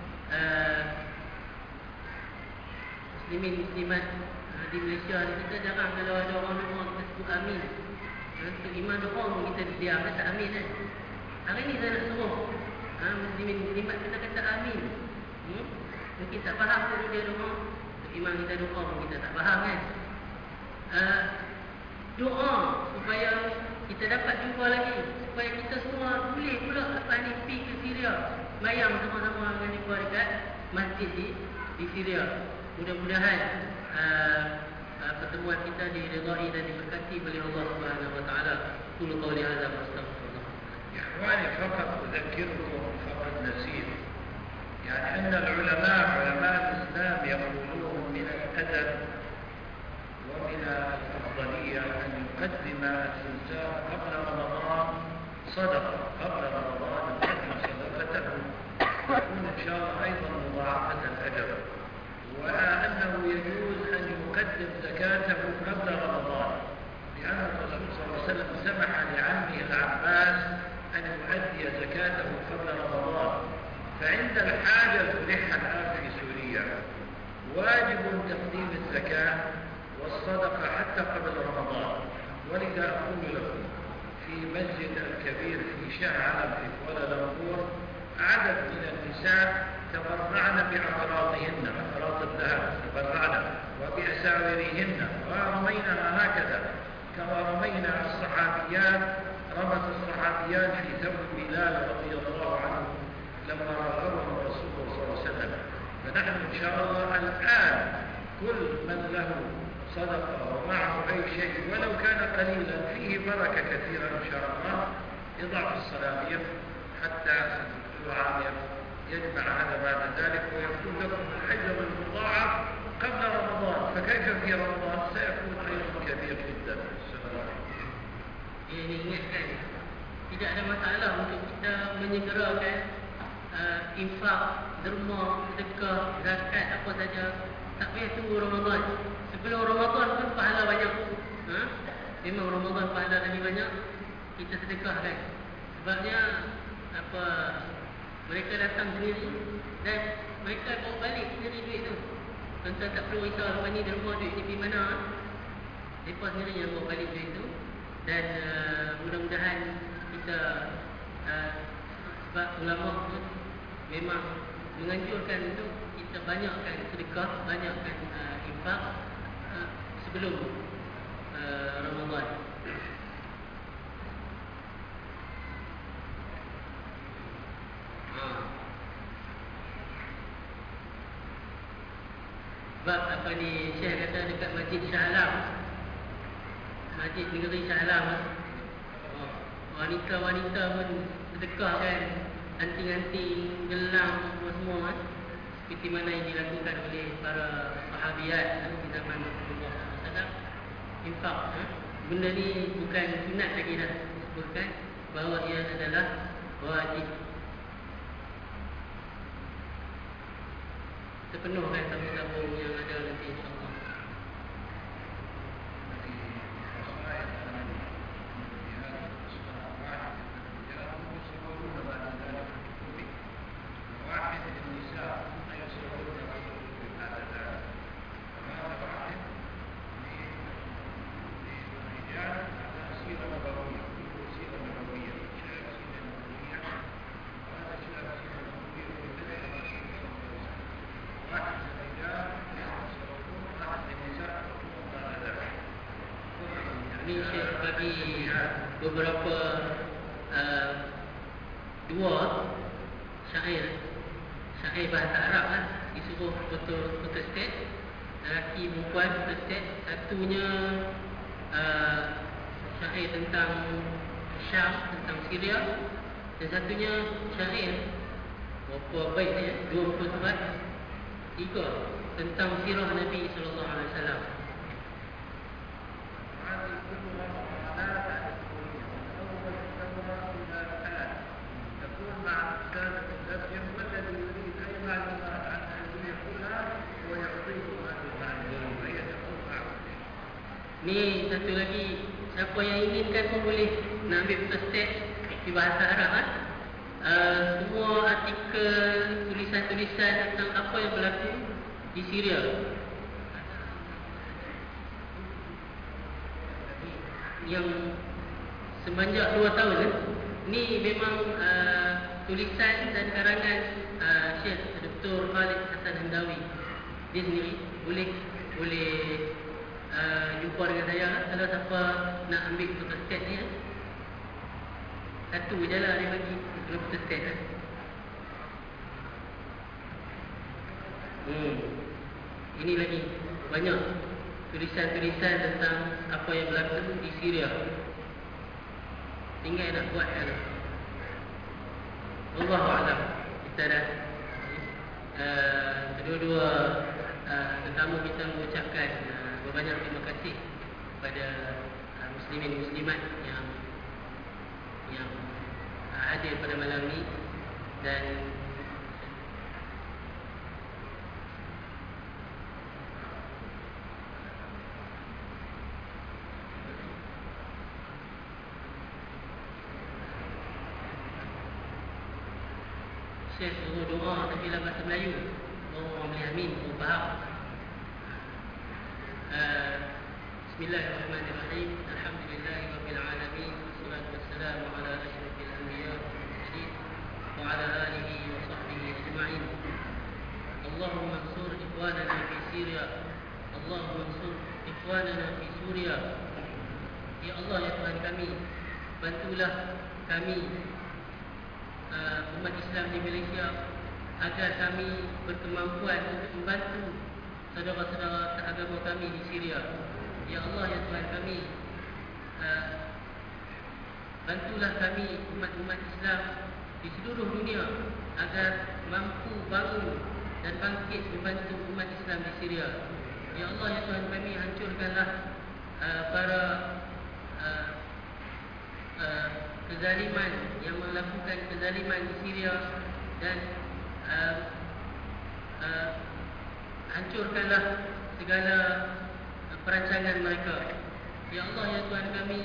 muslimin-muslimat di Malaysia ni, kita jarang kalau ada orang doa kita sebut amin. Untuk iman doa pun kita diam, kata amin kan. Hari ni saya nak suruh muslimin-muslimat kita kata amin. Mungkin tak faham tu dia doa. Untuk iman kita doa pun kita tak faham kan. Doa supaya kita dapat jumpa lagi, supaya kita semua boleh pula lepas ni pergi ke Syria, bayang sama-sama dengan jumpa dekat masjid di Syria. Mudah-mudahan pertemuan kita diridai dan diberkati oleh Allah Subhanahu wa taala. Qul qawli hadza wa astaghfirullah. يا إخواني، فقط أذكركم فقط نسيت، يعني أن العلماء علماء الإسلام يقولون من الأدب ومن الأفضلية أن يقدم الإنسان قبل رمضان صدقة، قبل رمضان يقدم صدقته، تكون إن شاء الله أيضا مضاعفة الأجر، وأنه يجوز أن يقدم زكاته قبل رمضان، لأن الرسول صلى الله عليه وسلم سمح لعمه العباس أن يؤدي زكاته قبل رمضان. فعند الحاجة تلح الآن في سوريا واجب تقديم الزكاة والصدقة حتى قبل رمضان. ولذا أقول لكم في مسجد الكبير في شارع علم في كوالالمبور عدد من النساء تبرعن بأغراضهن، أغراض الذهب تبرعن، وبأساورهن، ورمينها هكذا كما رمينا الصحابيات، رمت الصحابيات في ثوب بلال رضي الله عنه لما رغبهم الرسول صلى الله عليه وسلم. فنحن إن شاء الله الآن كل من له صدقة ومعه أي شيء ولو كان قليلا فيه بركة كثيرة إن شاء الله يضع في الصناديق حتى الدكتور عامر يجمع هذا بعد ذلك ويكون لكم الأجر المضاعف قبل رمضان. فكيف في رمضان سيكون أجر كبير جدا. Ini ingatkan, tidak ada masalah untuk kita menyegerakan infak, derma, sedekah, zakat, apa saja. Tak payah tunggu Ramadan. Sebelum Ramadan pun pahala banyak. Memang Ramadan pahala lebih banyak. Kita sedekahkan. Sebabnya apa, mereka datang sendiri dan mereka bawa balik sendiri duit tu. Tuan-tuan tak perlu risau lepas ni derma duit ni pergi mana. Mereka sendiri yang bawa balik duit tu. Dan mudah-mudahan kita sebab ulama pun memang menganjurkan untuk kita banyakkan sedekah, banyakkan infak sebelum Ramadan. Sebab apa ni, Syekh kata dekat Masjid Shah Alam, Masjid Negeri Shah Alam, wanita-wanita pun sedekahkan anting-anting, gelang semua seperti mana yang dilakukan oleh para sahabiat di zaman Rasulullah SAW. Infak, benda ni bukan sunat lagi dah, disebutkan bahawa ia adalah wajib. Terpenuhkan tabung-tabung yang ada nanti insyaAllah. واحد النساء لا يصلون في هذا الآن. فهذا واحد للرجال على سيرة نبوية، سيرة نبوية، شاف سيرة نبوية، وهذا شاف سيرة نبوية واحد الرجال يصلون، واحد النساء يصلون هذا ذاك. Ini Syekh bagi beberapa dua syair bahasa Arab lah, disuruh photostat, lelaki perempuan photostat. Satunya syair tentang Syam, tentang Syria, dan satunya syair berapa baitnya, 20 surat, 3 tentang sirah Nabi SAW. هذه كلها مقالات عن الكلية من أول الثورة إلى الآن. يكون مع الأستاذ المدبر والذي يريد أي معلومات عن الكلية كلها ويعطيه هذه المعلومات وهي تكون معه. Ni satu lagi, siapa yang inginkan pun boleh nak ambil photostat di bahasa Arab kan? Semua artikel, tulisan-tulisan tentang apa yang berlaku di Syria. Yang semenjak 2 tahun ni memang tulisan dan karangan Syekh Dr. Khalid Hassan Hendawi. Dia sendiri boleh jumpa dengan saya kalau siapa nak ambil photostat ni. Satu je lah dia bagi kalau photostat kan. Ini lagi banyak tulisan-tulisan tentang apa yang berlaku di Syria. Tinggal nak buat kan. Wallahu a'lam. Kita dah kedua-dua tetamu kita mengucapkan berbanyak terima kasih kepada muslimin muslimat yang hadir pada malam ini. Dan Syekh suruh doa tapi dalam bahasa Melayu. Orang boleh amin, orang faham. Bismillahirrahmanirrahim. Alhamdulillahirabbil alamin. Wassalatu wassalamu ala asyrafil anbiya wal mursalin wa ala alihi wa sahbihi ajma'in. Allahumma ansur ikhwanana fi Syria. Allahumma ansur ikhwanana fi Suria. Ya Allah ya Tuhan kami, bantulah kami umat Islam di Malaysia agar kami berkemampuan untuk membantu saudara-saudara seagama kami di Syria. Ya Allah, ya Tuhan kami, bantulah kami umat-umat Islam di seluruh dunia agar mampu bangun dan bangkit membantu umat Islam di Syria. Ya Allah, ya Tuhan kami, hancurkanlah para kezaliman yang melakukan kezaliman di Syria dan hancurkanlah segala perancangan mereka. Ya Allah, ya Tuhan kami,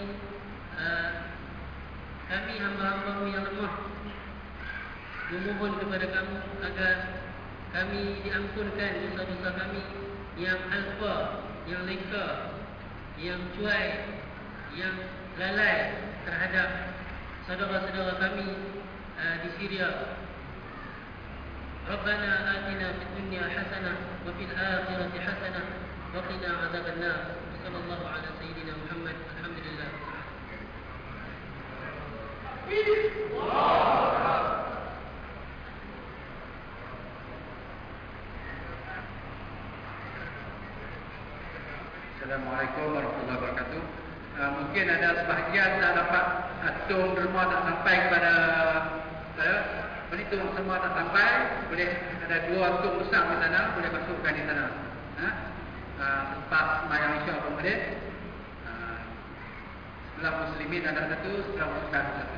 kami hamba-hamba-Mu yang lemah memohon kepada Kamu agar kami diampunkan dosa-dosa kami yang alfa, yang leka, yang cuai, yang lalai terhadap saudara-saudara kami di Syria. Rabbana atina fid dunya hasanah wa fil akhirati hasanah wa qina adzaban nar. Sallallahu ala sayyidina Muhammad. Alhamdulillah. Assalamualaikum warahmatullahi wabarakatuh. Mungkin ada sebahagian tak dapat tong semua tak sampai kepada penitung semua tak sampai, boleh ada 2 tong besar di sana, boleh masukkan di sana. Lepas sembahyang Isya pun boleh. Sebelah muslimin ada satu, sebelah muslim satu.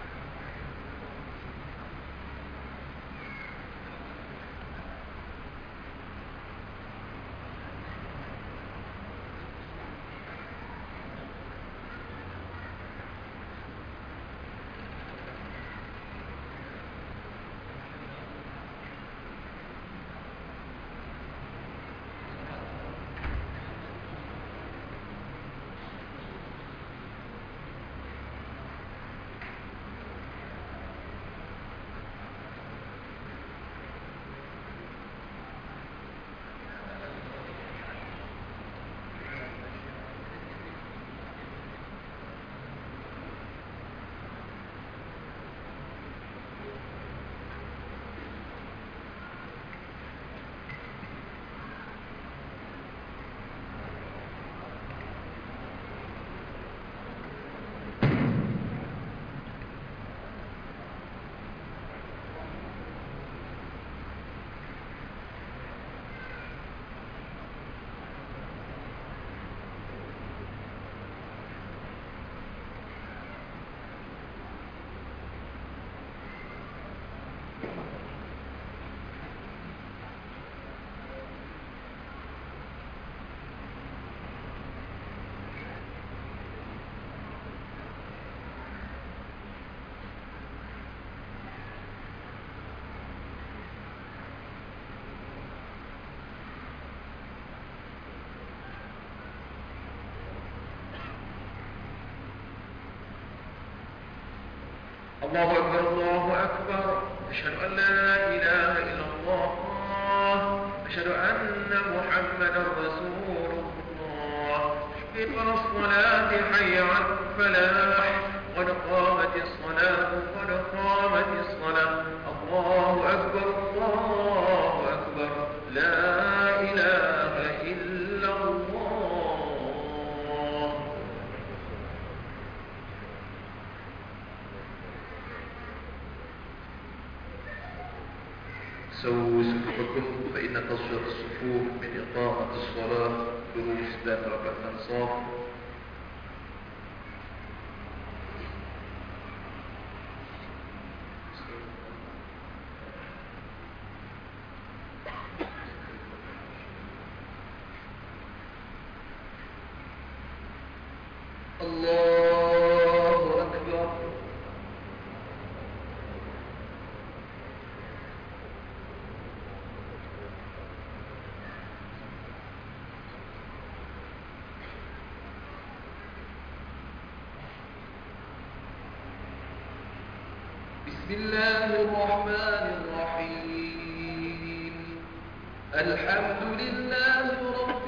الله أكبر الله أكبر أشهد أن لا إله إلا الله أشهد أن محمدا رسول الله حي على الصلاة حي على الفلاح قد قامت الصلاة قد قامت الصلاة الله أكبر الله أكبر لا إله إلا الله. سووا صفوفكم فإن تصوير الصفوف من إقامة الصلاة دروس ذات ركعة انصاف. الله أكبر. بسم الله الرحمن الرحيم الحمد لله رب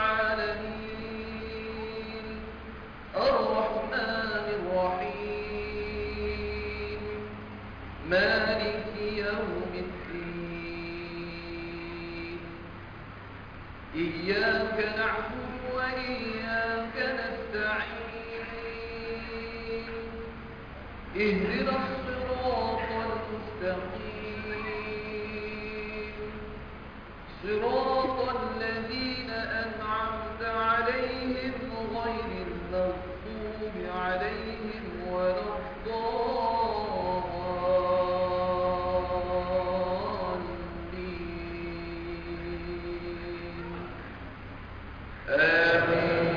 العالمين الرحمن الرحيم مالك يوم الدين إياك نعبد وإياك نستعين اهدنا الصراط المستقيم صراط الذين أنعمت عليهم غير المغضوب عليهم ولا الضالين آمين.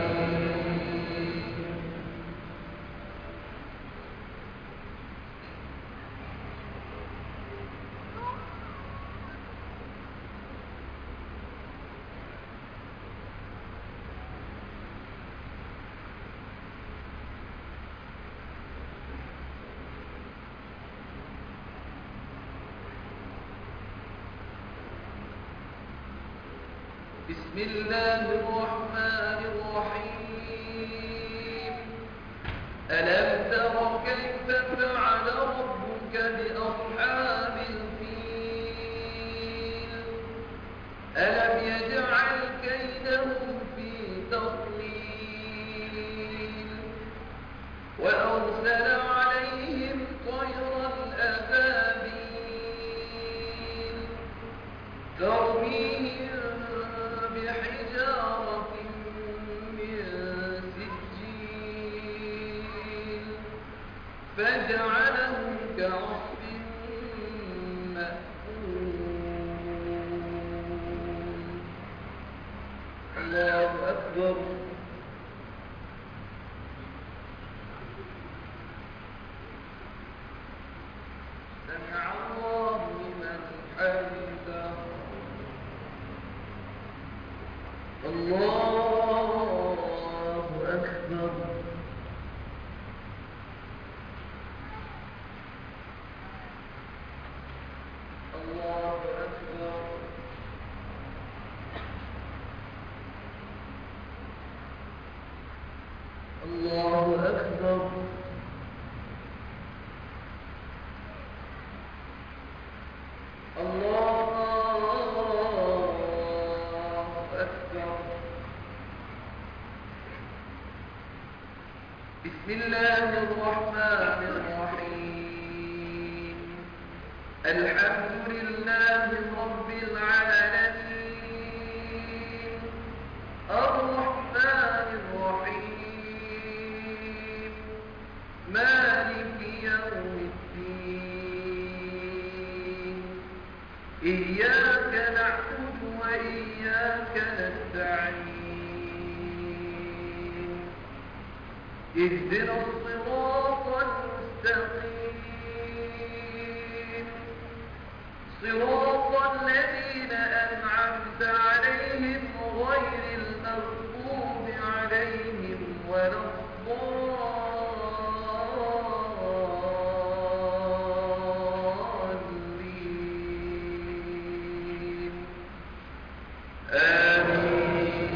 بسم الله الرحمن الرحيم ألم تر كيف فعل ربك بأصحاب الفيل ألم يجعل كيدهم في تضليل وأرسل عليهم طيرا أبابيل ترميهم بحجارة من سجيل فجعلهم كعصف مأكول الله أكبر سمع الله لمن حمده الله أكبر الله أكبر الله أكبر الله أكبر بسم الله الرحمن الرحيم الحمد لله رب العالمين الرحمن الرحيم مالك يوم الدين إياك نعبد وإياك نستعين اهدنا الصراط المستقيم صراط الذين أنعمت عليهم غير المغضوب عليهم ولا الضالين آمين.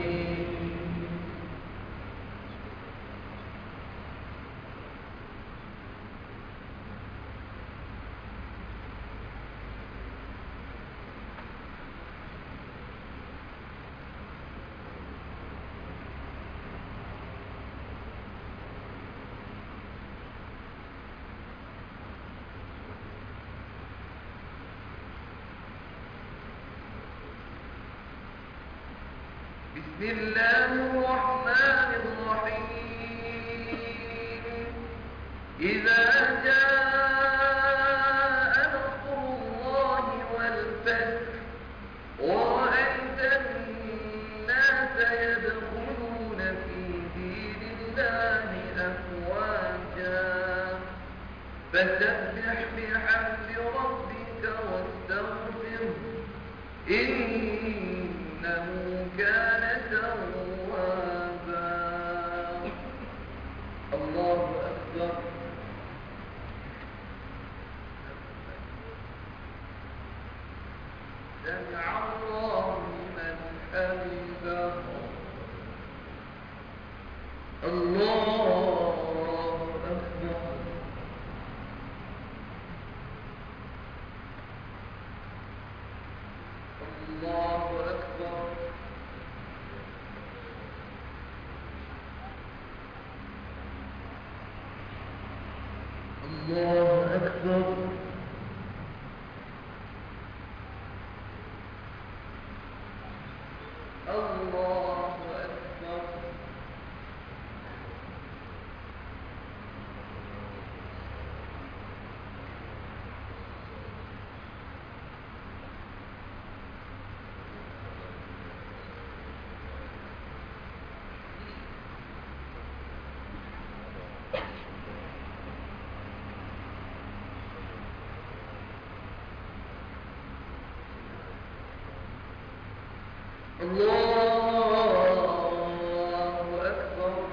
بسم الله الرحمن الرحيم إذا جاء نصر الله والفتح ورأيت الناس يدخلون في دين الله أفواجا فسبح بحمد ربك واستغفره إنه كان توابا الله أكبر سمع الله لمن حمده الله أكبر الله أكبر. الله أكبر. الله أكبر. الله أكبر.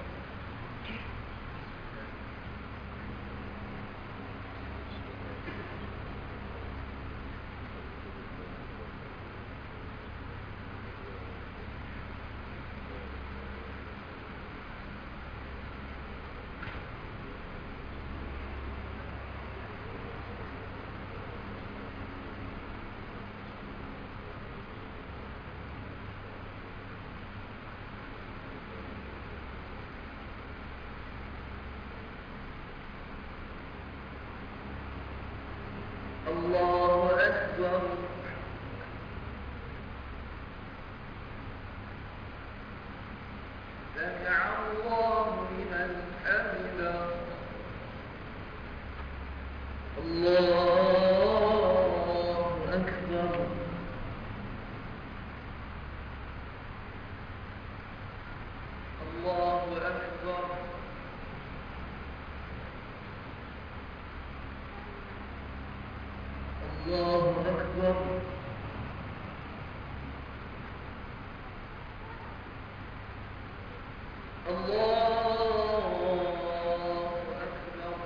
الله أكبر. سمع الله لمن حمده. الله أكبر. الله أكبر. الله أكبر. الله أكبر.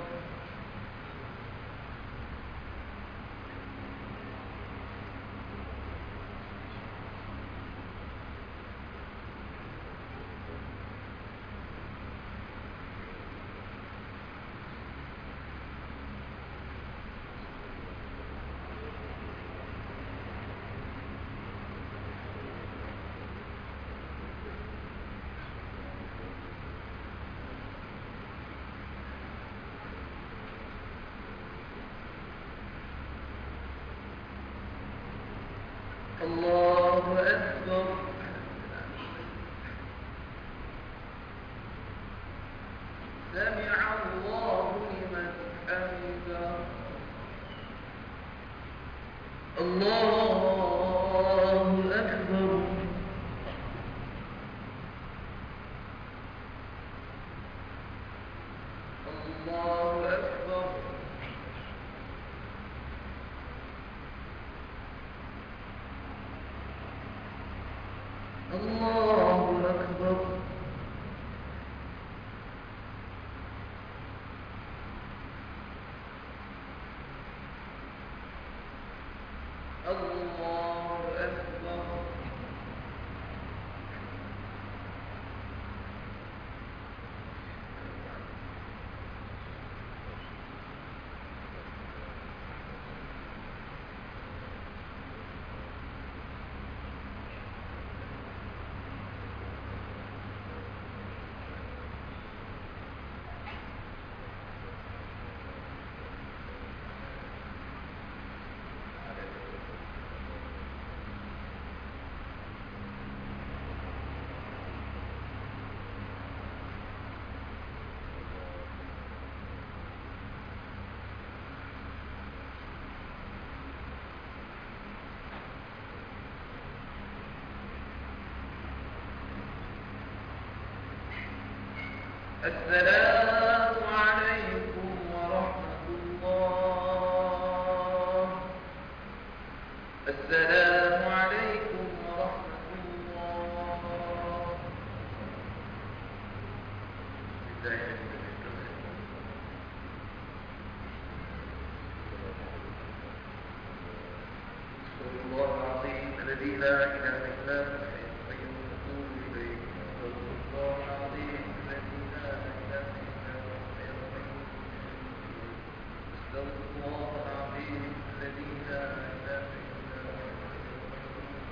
الله أكبر. سمع الله لمن حمده. الله أكبر. الله أكبر. الله أكبر. الله أكبر. السلام عليكم ورحمة الله. السلام عليكم ورحمة الله. استغفر الله العظيم الذي لا إله إلا هو الحي القيوم وأتوب إليه. استغفر الله العظيم الذي لا إله إلا هو الحي القيوم. استغفر الله العظيم الذي لا إله إلا هو الحي القيوم.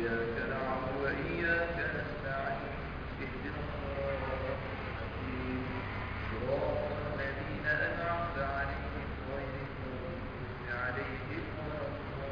إياك نعبد وإياك نستعين اهدنا الصراط المستقيم صراط الذين أنعمت عليهم غير المغضوب عليهم ولا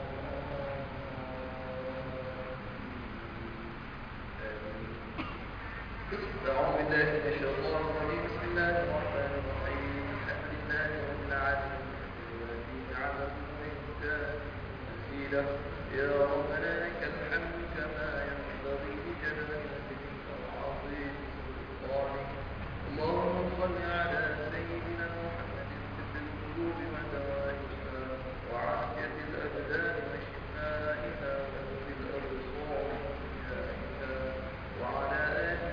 أعوذ بالله من الشيطان الرجيم بسم الله الرحمن الرحيم الحمد لله رب العالمين الذي عبد وإنسان نسيله يا ربنا لك الحمد كما ينبغي لجلال وجهك وعظيم سلطانك اللهم صل على سيدنا محمد طب القلوب ودوائها وعافية الأبدان وشفائها ونور الأبصار وضيائها وعلى آله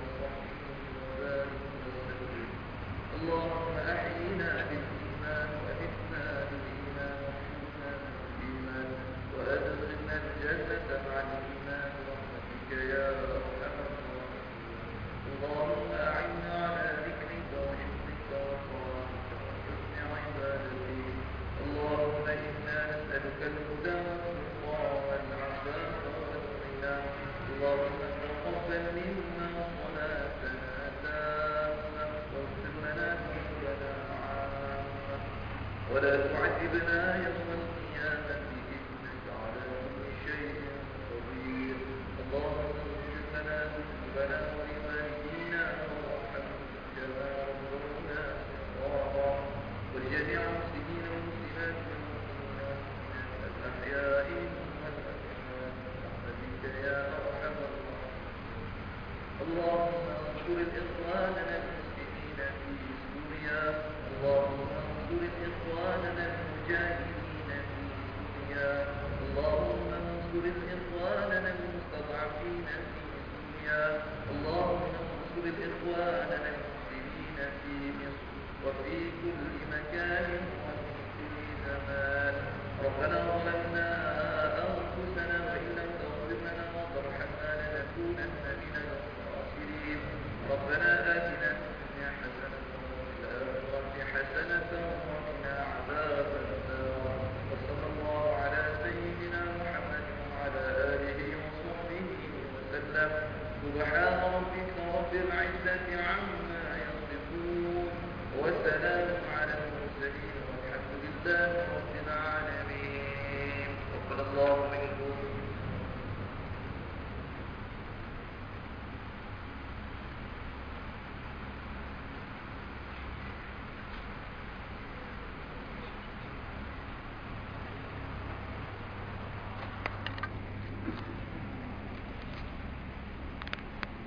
اللهم أحينا بالإيمان وإثنا بالإيمان وحينا بالإيمان وأدخلنا الجنة مع الإيمان برحمتك يا أرحم الراحمين اللهم أعنا على ذكرك وشكرك وطاعتك وحسن عبادتك اللهم إنا نسألك الهدى والتقى والعفاف والغنى اللهم تقبل منا صلاتنا تامة واغفر لنا ذنوبنا عامة ولا تعذبنا يوم القيامة إنك على كل شيء قدير اللهم اغفر لنا ذنوبنا ولوالدينا وارحمهم كما ربونا صغارا ولجميع المسلمين والمسلمات والمؤمنات الأحياء والأموات برحمتك يا أرحم الراحمين اللهم انصر إخواننا المسلمين في سوريا اللهم انصر إخواننا المجاهدين في سوريا اللهم انصر إخواننا المستضعفين في سوريا اللهم انصر إخواننا المسلمين في مصر وفي كل مكان وفي كل زمان ربنا ظلمنا أنفسنا وإن لم تغفر لنا وترحمنا لنكونن من الخاسرين ربنا آتنا في الدنيا حسنة وفي الآخرة حسنة وقنا عذاب النار وصلى الله على سيدنا محمد وعلى آله وصحبه وسلم سبحان ربك رب العزة عما يصفون وسلام على المرسلين والحمد لله رب العالمين. وقال الله